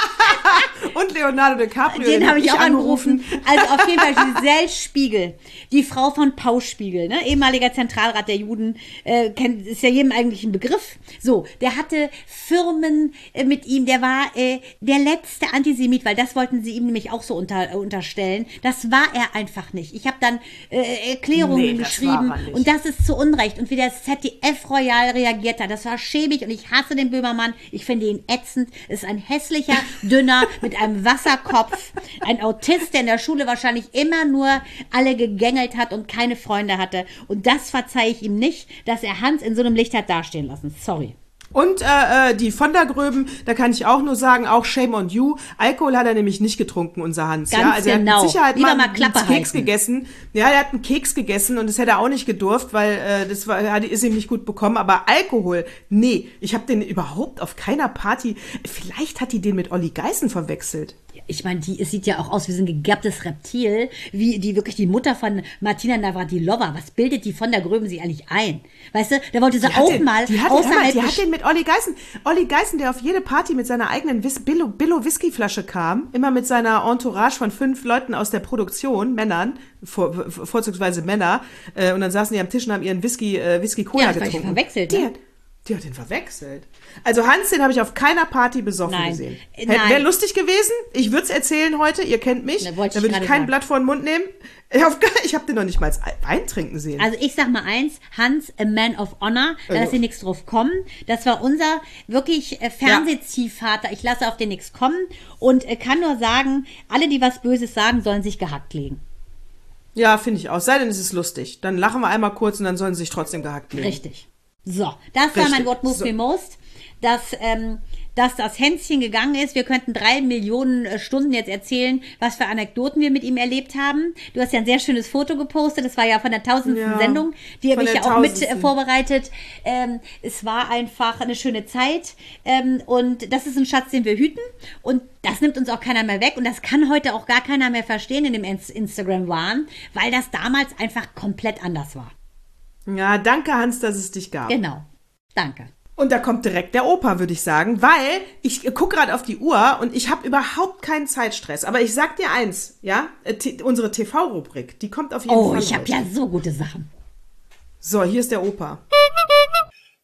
A: Und Leonardo DiCaprio.
B: Den habe ich auch angerufen.
A: angerufen.
B: Also auf jeden Fall Giselle Spiegel, die Frau von Paul Spiegel, ne? Ehemaliger Zentralrat der Juden, äh, kennt, ist ja jedem eigentlich ein Begriff. So, der hatte Firmen äh, mit ihm, der war äh, der letzte Antisemit, weil das wollten sie ihm nämlich auch so unter, äh, unterstellen. Das war er einfach nicht. Ich habe dann äh, Erklärungen
A: Nee, das
B: geschrieben
A: war er nicht.
B: und das ist zu Unrecht. Und wie das Z D F Royal reagiert hat, das war schäbig und ich hasse den Böhmermann. Ich finde ihn ätzend. Ist ein hässlicher, dünner, mit einem Wasserkopf, ein Autist, der in der Schule wahrscheinlich immer nur alle gegängelt hat und keine Freunde hatte. Und das verzeihe ich ihm nicht, dass er Hans in so einem Licht hat dastehen lassen. Sorry.
A: Und äh, äh, die von der Gröben, da kann ich auch nur sagen, auch shame on you. Alkohol hat er nämlich nicht getrunken, unser Hans.
B: Ganz
A: ja? Also er
B: genau.
A: hat mit Sicherheit
B: Lieber
A: mal
B: mal
A: einen
B: Klappe
A: Keks
B: halten.
A: gegessen. Ja, er hat einen Keks gegessen und das hätte er auch nicht gedurft, weil äh, das war, hat, ist ihm nicht gut bekommen. Aber Alkohol, nee, ich habe den überhaupt auf keiner Party. Vielleicht hat die den mit Olli Geißen verwechselt.
B: Ich meine, die es sieht ja auch aus wie so ein gegerbtes Reptil, wie die wirklich die Mutter von Martina Navratilova. Was bildet die von der Gröben sich eigentlich ein? Weißt du, da wollte sie
A: Die hat
B: auch
A: den,
B: mal
A: die hat, hör mal,
B: außerhalb
A: die
B: des-
A: hat den mit Olli Geißen. Olli Geißen, der auf jede Party mit seiner eigenen Whis Billo, Billo Whiskyflasche kam, immer mit seiner Entourage von fünf Leuten aus der Produktion, Männern, vor, vorzugsweise Männer, äh, und dann saßen die am Tisch und haben ihren Whisky, äh, Whisky Cola
B: Ja, das war
A: getrunken.
B: verwechselt,
A: die,
B: ne?
A: hat, die hat den verwechselt. Also Hans, den habe ich auf keiner Party besoffen
B: Nein.
A: gesehen.
B: Äh,
A: Wäre
B: nein.
A: lustig gewesen. Ich würde es erzählen heute. Ihr kennt mich.
B: Na, wollte ich
A: Da würde ich
B: gerade
A: kein
B: sagen.
A: Blatt vor den Mund nehmen. Ich habe hab den noch nicht mal als Wein trinken sehen.
B: Also ich sag mal eins, Hans, a man of honor, da
A: Also-
B: lässt hier nichts drauf kommen. Das war unser wirklich äh, Fernsehziehvater. Ich lasse auf den nichts kommen und äh, kann nur sagen, alle, die was Böses sagen, sollen sich gehackt legen.
A: Ja, finde ich auch. Sei denn, es ist lustig. Dann lachen wir einmal kurz und dann sollen sie sich trotzdem gehackt legen.
B: Richtig. So, das war
A: Richtig.
B: mein What Moves
A: So.
B: Me Most. Dass, ähm, dass das Hänschen gegangen ist. Wir könnten drei Millionen äh, Stunden jetzt erzählen, was für Anekdoten wir mit ihm erlebt haben. Du hast ja ein sehr schönes Foto gepostet. Das war ja von der tausendsten
A: Ja,
B: Sendung. Die habe
A: von
B: ich
A: der
B: ja auch mit äh,
A: tausendsten.
B: vorbereitet. Ähm, es war einfach eine schöne Zeit. Ähm, und das ist ein Schatz, den wir hüten. Und das nimmt uns auch keiner mehr weg. Und das kann heute auch gar keiner mehr verstehen in dem Ins- Instagram-Wahn, weil das damals einfach komplett anders war.
A: Ja, danke Hans, dass es dich gab.
B: Genau. Danke.
A: Und da kommt direkt der Opa, würde ich sagen, weil ich gucke gerade auf die Uhr und ich habe überhaupt keinen Zeitstress. Aber ich sag dir eins, ja, äh, t- unsere T V-Rubrik, die kommt auf jeden
B: Oh,
A: Fall
B: ich habe
A: raus.
B: ja so gute Sachen.
A: So, hier ist der Opa.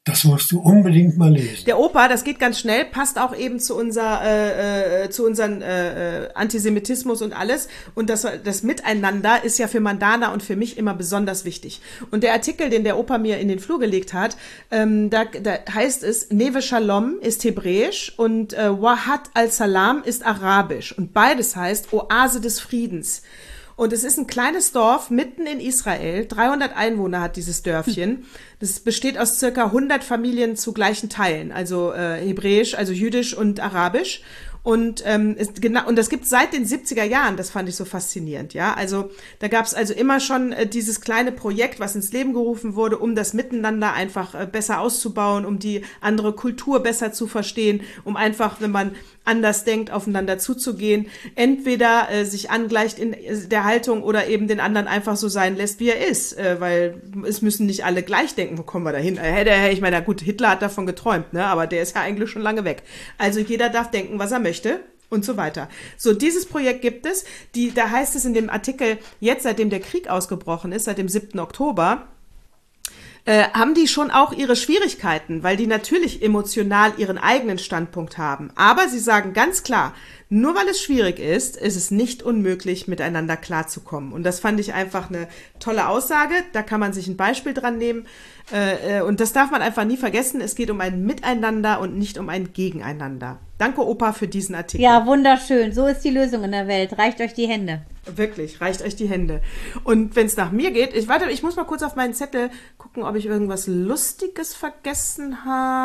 D: Das musst du unbedingt mal lesen.
A: Der Opa, das geht ganz schnell, passt auch eben zu unser, äh, äh, zu unseren äh, Antisemitismus und alles. Und das, das Miteinander ist ja für Mandana und für mich immer besonders wichtig. Und der Artikel, den der Opa mir in den Flur gelegt hat, ähm, da, da heißt es, Neve Shalom ist hebräisch und äh, Wahat al-Salam ist arabisch. Und beides heißt Oase des Friedens. Und es ist ein kleines Dorf mitten in Israel. dreihundert Einwohner hat dieses Dörfchen. Das besteht aus circa hundert Familien zu gleichen Teilen. Also äh, hebräisch, also jüdisch und arabisch. Und ähm, ist genau und das gibt seit den siebziger Jahren, das fand ich so faszinierend, ja. Also da gab es also immer schon äh, dieses kleine Projekt, was ins Leben gerufen wurde, um das Miteinander einfach äh, besser auszubauen, um die andere Kultur besser zu verstehen, um einfach, wenn man anders denkt, aufeinander zuzugehen, entweder äh, sich angleicht in äh, der Haltung oder eben den anderen einfach so sein lässt, wie er ist, äh, weil es müssen nicht alle gleich denken, wo kommen wir da hin? Äh, ich meine, na gut, Hitler hat davon geträumt, ne, aber der ist ja eigentlich schon lange weg. Also jeder darf denken, was er möchte. möchte und so weiter. So, dieses Projekt gibt es. Die, da heißt es in dem Artikel, jetzt seitdem der Krieg ausgebrochen ist, seit dem siebten Oktober, äh, haben die schon auch ihre Schwierigkeiten, weil die natürlich emotional ihren eigenen Standpunkt haben. Aber sie sagen ganz klar, nur weil es schwierig ist, ist es nicht unmöglich, miteinander klarzukommen. Und das fand ich einfach eine tolle Aussage. Da kann man sich ein Beispiel dran nehmen. Äh, und das darf man einfach nie vergessen. Es geht um ein Miteinander und nicht um ein Gegeneinander. Danke, Opa, für diesen Artikel.
B: Ja, wunderschön. So ist die Lösung in der Welt. Reicht euch die Hände.
A: Wirklich, reicht euch die Hände. Und wenn es nach mir geht, ich warte, ich muss mal kurz auf meinen Zettel gucken, ob ich irgendwas Lustiges vergessen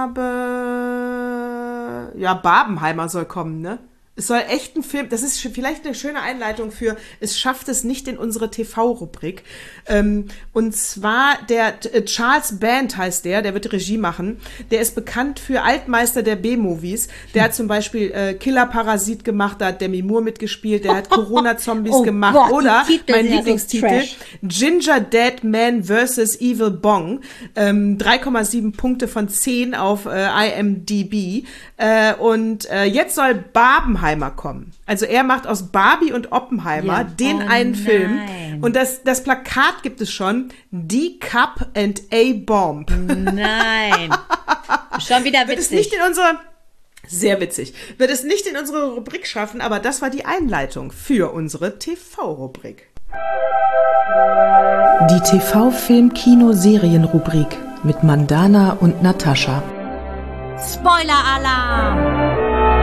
A: habe. Ja, Barbenheimer soll kommen, ne? Es soll echt ein Film, das ist vielleicht eine schöne Einleitung für, es schafft es nicht in unsere T V-Rubrik. Ähm, und zwar der äh, Charles Band heißt der, der wird Regie machen. Der ist bekannt für Altmeister der B-Movies. Der hat zum Beispiel äh, Killer Parasit gemacht, da hat Demi Moore mitgespielt, der hat Corona-Zombies
B: oh
A: gemacht.
B: Gott,
A: Oder mein Lieblingstitel,
B: so
A: Ginger Dead Man versus Evil Bong. Ähm, drei Komma sieben Punkte von zehn auf äh, I M D B. Äh, und äh, jetzt soll Barbenheimer kommen. Also er macht aus Barbie und Oppenheimer
B: ja.
A: den
B: oh,
A: einen Film.
B: Nein.
A: Und das, das Plakat gibt es schon. D-Cup and A-Bomb.
B: Nein. Schon wieder witzig.
A: Wird es nicht in unsere, sehr witzig, wird es nicht in unsere Rubrik schaffen, aber das war die Einleitung für unsere T V-Rubrik. Die T V-Film-Kino-Serien-Rubrik mit Mandana und Natascha.
B: Spoiler-Alarm!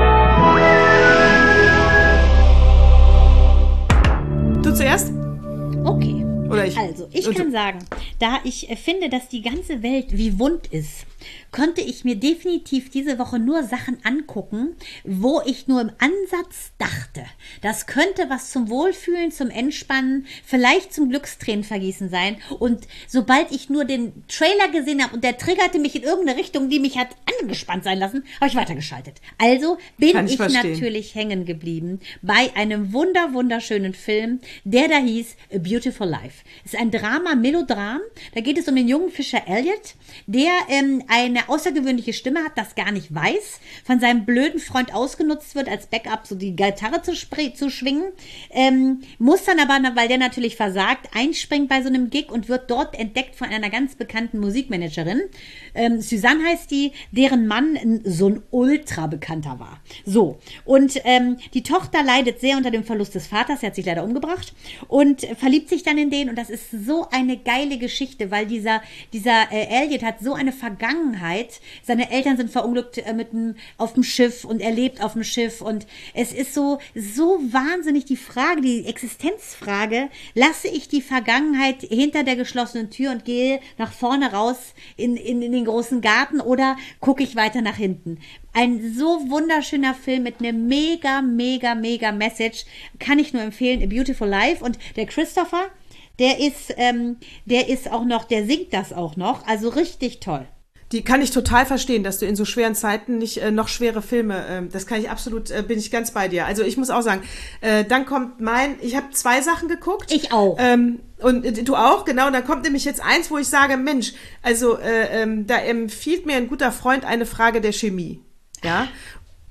A: Du zuerst?
B: Okay.
A: Oder ich?
B: Also, ich kann sagen, da ich finde, dass die ganze Welt wie wund ist, konnte ich mir definitiv diese Woche nur Sachen angucken, wo ich nur im Ansatz dachte, das könnte was zum Wohlfühlen, zum Entspannen, vielleicht zum Glückstränenvergießen sein. Und sobald ich nur den Trailer gesehen habe und der triggerte mich in irgendeine Richtung, die mich hat angespannt sein lassen, habe ich weitergeschaltet. Also bin ich, ich natürlich hängen geblieben bei einem wunder, wunderschönen Film, der da hieß A Beautiful Life. Es ist ein Drama, Melodram. Da geht es um den jungen Fischer Elliot, der ähm, eine außergewöhnliche Stimme hat, das gar nicht weiß, von seinem blöden Freund ausgenutzt wird, als Backup so die Gitarre zu, zu schwingen, ähm, muss dann aber, weil der natürlich versagt, einspringt bei so einem Gig und wird dort entdeckt von einer ganz bekannten Musikmanagerin. Ähm, Suzanne heißt die, deren Mann so ein ultra bekannter war. So, und ähm, die Tochter leidet sehr unter dem Verlust des Vaters, er hat sich leider umgebracht und verliebt sich dann in den und das ist so eine geile Geschichte, weil dieser, dieser äh, Elliot hat so eine Vergangenheit. Seine Eltern sind verunglückt äh, mit dem, auf dem Schiff und er lebt auf dem Schiff und es ist so, so wahnsinnig die Frage, die Existenzfrage, lasse ich die Vergangenheit hinter der geschlossenen Tür und gehe nach vorne raus in, in, in den großen Garten oder gucke ich weiter nach hinten? Ein so wunderschöner Film mit einer mega, mega, mega Message, kann ich nur empfehlen, A Beautiful Life. Und der Christopher, der ist, ähm, der ist auch noch, der singt das auch noch, also richtig toll.
A: Die kann ich total verstehen, dass du in so schweren Zeiten nicht äh, noch schwere Filme, äh, das kann ich absolut, äh, bin ich ganz bei dir. Also ich muss auch sagen, äh, dann kommt mein, ich habe zwei Sachen geguckt.
B: Ich auch.
A: Ähm, und äh, du auch, genau. Und dann kommt nämlich jetzt eins, wo ich sage, Mensch, also äh, ähm, da empfiehlt mir ein guter Freund eine Frage der Chemie. Ja.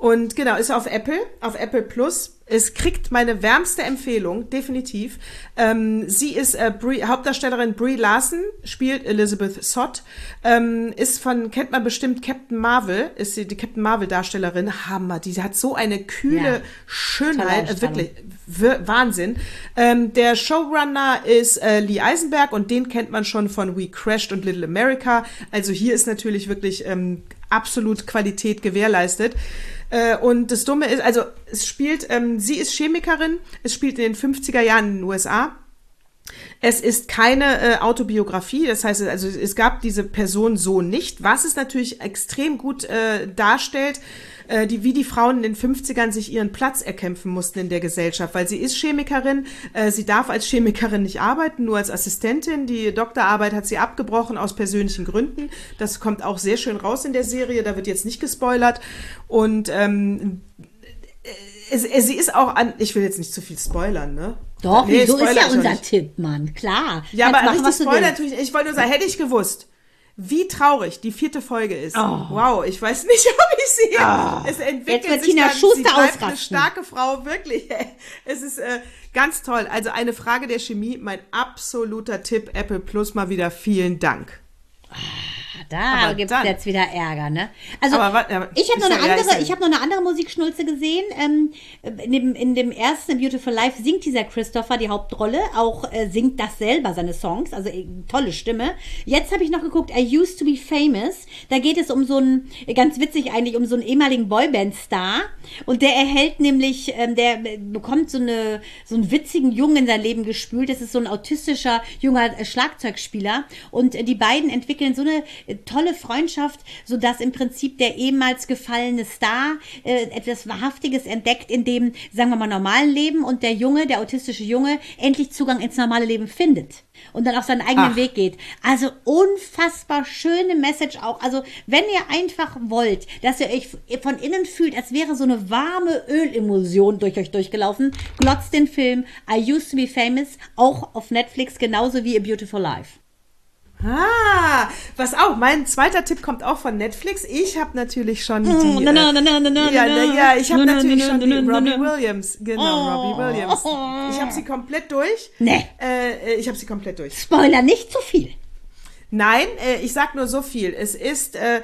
A: Und genau, ist auf Apple, auf Apple Plus. Es kriegt meine wärmste Empfehlung, definitiv. Ähm, sie ist äh, Brie, Hauptdarstellerin Brie Larson, spielt Elizabeth Sott, ähm, ist von, kennt man bestimmt Captain Marvel, ist sie die Captain Marvel Darstellerin. Hammer, die hat so eine kühle
B: Ja.
A: Schönheit, äh, wirklich w- Wahnsinn. Ähm, der Showrunner ist äh, Lee Eisenberg und den kennt man schon von We Crashed und Little America. Also hier ist natürlich wirklich ähm, absolut Qualität gewährleistet. Äh, und das Dumme ist, also es spielt, ähm, sie ist Chemikerin, es spielt in den fünfziger Jahren in den U S A. Es ist keine äh, Autobiografie, das heißt, also es gab diese Person so nicht, was es natürlich extrem gut äh, darstellt, äh, die, wie die Frauen in den fünfzigern sich ihren Platz erkämpfen mussten in der Gesellschaft, weil sie ist Chemikerin, äh, sie darf als Chemikerin nicht arbeiten, nur als Assistentin, die Doktorarbeit hat sie abgebrochen aus persönlichen Gründen, das kommt auch sehr schön raus in der Serie, da wird jetzt nicht gespoilert und ähm, es, es, sie ist auch an, ich will jetzt nicht zu viel spoilern, ne?
B: Doch,
A: Nee,
B: so ist
A: Spoiler
B: ja
A: ich auch
B: unser
A: nicht.
B: Tipp, Mann. Klar.
A: Ja,
B: Kannst
A: aber
B: machen,
A: richtig
B: was du
A: Spoiler
B: willst.
A: natürlich. Ich wollte nur sagen, hätte ich gewusst, wie traurig die vierte Folge ist.
B: Oh.
A: Wow, ich weiß nicht, ob ich sie.
B: Oh.
A: Es entwickelt
B: Jetzt wird
A: sich
B: Tina
A: dann,
B: Schuster
A: sie bleibt eine
B: ausrasten.
A: starke Frau, wirklich. Ey. Es ist äh, ganz toll. Also eine Frage der Chemie, mein absoluter Tipp, Apple Plus mal wieder vielen Dank.
B: Da
A: Aber
B: gibt es
A: dann-
B: jetzt wieder Ärger, ne? Also,
A: Aber wa- ja,
B: ich habe noch,
A: ist
B: eine
A: ja- ja, ist
B: andere-
A: ja-
B: ich hab noch eine andere Musikschnulze gesehen. Ähm, in, dem, in dem ersten Beautiful Life singt dieser Christopher die Hauptrolle, auch äh, singt das selber, seine Songs, also äh, tolle Stimme. Jetzt habe ich noch geguckt, I Used to Be Famous. Da geht es um so einen, ganz witzig eigentlich, um so einen ehemaligen Boyband-Star. Und der erhält nämlich, ähm, der bekommt so, eine, so einen witzigen Jungen in sein Leben gespült. Das ist so ein autistischer junger äh, Schlagzeugspieler. Und äh, die beiden entwickeln so eine äh, tolle Freundschaft, sodass im Prinzip der ehemals gefallene Star äh, etwas Wahrhaftiges entdeckt in dem, sagen wir mal, normalen Leben und der Junge, der autistische Junge, endlich Zugang ins normale Leben findet und dann auf seinen eigenen
A: Ach.
B: Weg geht. Also unfassbar schöne Message auch. Also wenn ihr einfach wollt, dass ihr euch von innen fühlt, als wäre so eine warme Ölemulsion durch euch durchgelaufen, glotzt den Film I Used to Be Famous, auch auf Netflix, genauso wie A Beautiful Life.
A: Ah, was auch, mein zweiter Tipp kommt auch von Netflix. Ich habe natürlich schon die,
B: Oh, na, na, na, na, na, na,
A: ja,
B: na.
A: na, ja, ich habe
B: Na, na,
A: natürlich
B: na,
A: schon
B: na,
A: die
B: na, na,
A: Robbie
B: na.
A: Williams, genau,
B: Oh.
A: Robbie Williams. Ich habe sie komplett durch.
B: Nee.
A: Äh, ich habe sie komplett durch.
B: Spoiler, nicht zu viel.
A: Nein, äh, ich sag nur so viel. Es ist, äh,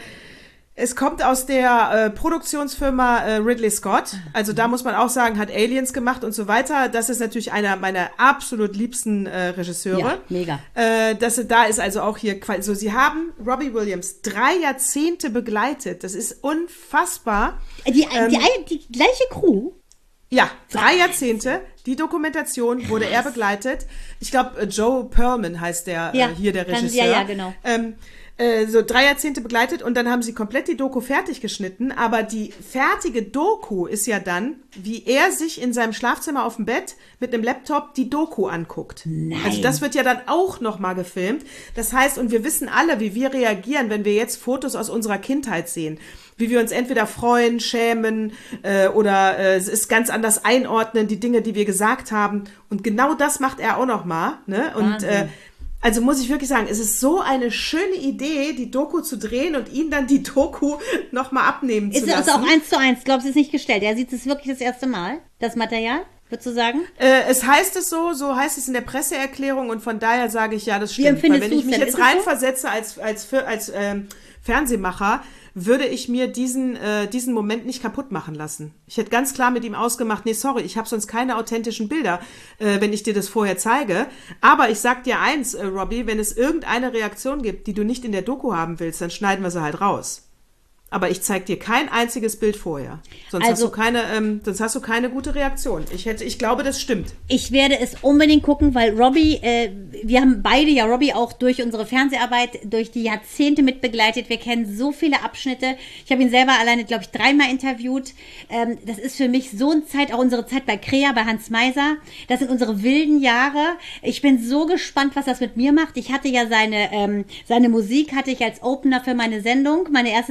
A: es kommt aus der äh, Produktionsfirma äh, Ridley Scott. Also da muss man auch sagen, hat Aliens gemacht und so weiter. Das ist natürlich einer meiner absolut liebsten äh, Regisseure.
B: Ja, mega.
A: Äh, das, da ist also auch hier, Qual- so sie haben Robbie Williams drei Jahrzehnte begleitet. Das ist unfassbar.
B: Die,
A: Ähm,
B: die, eine- die gleiche Crew.
A: Ja, drei Jahrzehnte. Die Dokumentation wurde er begleitet. Ich glaube, Joe Perlman heißt der
B: Ja,
A: äh, hier der
B: kann-
A: Regisseur.
B: ja, ja, genau.
A: Ähm, äh, so drei Jahrzehnte begleitet und dann haben sie komplett die Doku fertig geschnitten. Aber die fertige Doku ist ja dann, wie er sich in seinem Schlafzimmer auf dem Bett mit einem Laptop die Doku anguckt.
B: Nein.
A: Also das wird ja dann auch nochmal gefilmt. Das heißt, und wir wissen alle, wie wir reagieren, wenn wir jetzt Fotos aus unserer Kindheit sehen. Wie wir uns entweder freuen, schämen äh, oder äh, es ist ganz anders einordnen, die Dinge, die wir gesagt haben. Und genau das macht er auch nochmal. Ne? Und
B: Wahnsinn.
A: äh, also muss ich wirklich sagen, es ist so eine schöne Idee, die Doku zu drehen und ihn dann die Doku nochmal abnehmen zu
B: Ist es
A: lassen.
B: auch eins zu eins? Glaubst du, ist nicht gestellt? Er sieht es wirklich das erste Mal, das Material, würdest du sagen?
A: Äh, es heißt es so, so heißt es in der Presseerklärung und von daher sage ich, ja, das stimmt.
B: empfindest
A: Weil wenn ich
B: du's
A: mich
B: denn?
A: jetzt
B: Ist es so?
A: reinversetze als, als, als, als ähm, Fernsehmacher, würde ich mir diesen, äh, diesen Moment nicht kaputt machen lassen. Ich hätte ganz klar mit ihm ausgemacht, nee, sorry, ich habe sonst keine authentischen Bilder, äh, wenn ich dir das vorher zeige. Aber ich sag dir eins, äh, Robbie, wenn es irgendeine Reaktion gibt, die du nicht in der Doku haben willst, dann schneiden wir sie halt raus. Aber ich zeig dir kein einziges Bild vorher. Sonst,
B: Also-
A: hast du keine, ähm, sonst hast du keine gute Reaktion. Ich hätte, ich glaube, das stimmt.
B: Ich werde es unbedingt gucken, weil Robbie, äh, wir haben beide ja Robbie auch durch unsere Fernseharbeit, durch die Jahrzehnte mitbegleitet. Wir kennen so viele Abschnitte. Ich habe ihn selber alleine, glaube ich, dreimal interviewt. Ähm, das ist für mich so eine Zeit, auch unsere Zeit bei Krea, bei Hans Meiser. Das sind unsere wilden Jahre. Ich bin so gespannt, was das mit mir macht. Ich hatte ja seine, ähm, seine Musik hatte ich als Opener für meine Sendung, meine erste Sendung bei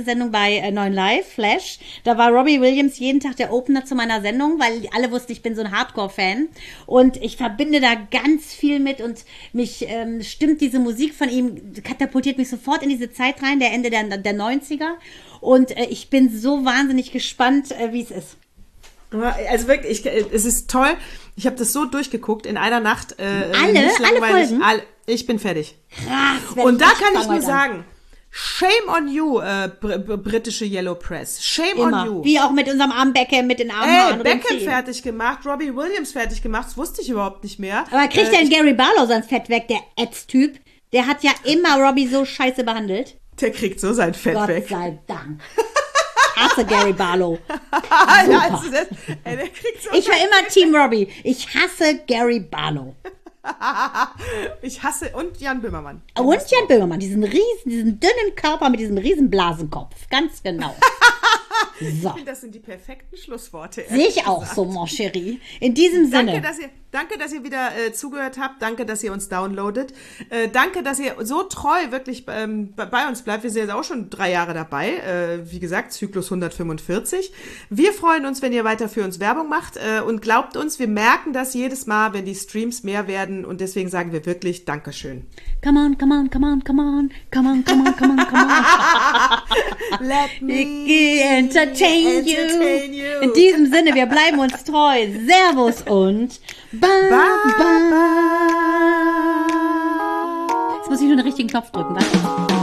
B: bei äh, neun Live, Flash. Da war Robbie Williams jeden Tag der Opener zu meiner Sendung, weil alle wussten, ich bin so ein Hardcore-Fan. Und ich verbinde da ganz viel mit und mich ähm, stimmt diese Musik von ihm, katapultiert mich sofort in diese Zeit rein, der Ende der, der neunziger. Und äh, ich bin so wahnsinnig gespannt, äh, wie es ist.
A: Also wirklich, ich, es ist toll. Ich habe das so durchgeguckt in einer Nacht. Äh,
B: alle?
A: Nicht
B: Alle Folgen?
A: All, ich bin fertig.
B: Krass.
A: Und da kann ich nur sagen, shame on you, äh, br br britische Yellow Press. Shame
B: Immer.
A: on you.
B: Wie auch mit unserem armen Beckham, mit den armen
A: Ey,
B: Haaren.
A: Beckham fertig gemacht, Robbie Williams fertig gemacht, das wusste ich überhaupt nicht mehr.
B: Aber kriegt
A: äh,
B: denn Gary Barlow sein Fett weg, der Ätz-Typ? Der hat ja immer Robbie so scheiße behandelt.
A: Der kriegt so sein Fett
B: Gott
A: weg.
B: sei Dank. Ich hasse Gary Barlow.
A: Ja, also das, ey, der kriegt so
B: Ich war immer Team Robbie. Ich hasse Gary Barlow.
A: Ich hasse und Jan Böhmermann.
B: Und Jan Böhmermann, diesen riesen, diesen dünnen Körper mit diesem riesen Blasenkopf. Ganz genau. So.
A: Ich finde, das sind die perfekten Schlussworte.
B: Sehe ich auch so, mon chéri. In diesem
A: Danke,
B: Sinne.
A: dass ihr, danke, dass ihr wieder äh, zugehört habt. Danke, dass ihr uns downloadet. Äh, danke, dass ihr so treu wirklich ähm, bei, bei uns bleibt. Wir sind jetzt auch schon drei Jahre dabei. Äh, wie gesagt, Zyklus hundertfünfundvierzig. Wir freuen uns, wenn ihr weiter für uns Werbung macht. Äh, und glaubt uns, wir merken das jedes Mal, wenn die Streams mehr werden. Und deswegen sagen wir wirklich Dankeschön.
B: Come on, come on, come on, come on. Come on, come on, come on, come on.
A: Let me
B: entertain,
A: entertain
B: you.
A: you.
B: In diesem Sinne, wir bleiben uns treu. Servus und ba, ba. Jetzt muss ich nur den richtigen Knopf drücken, warte.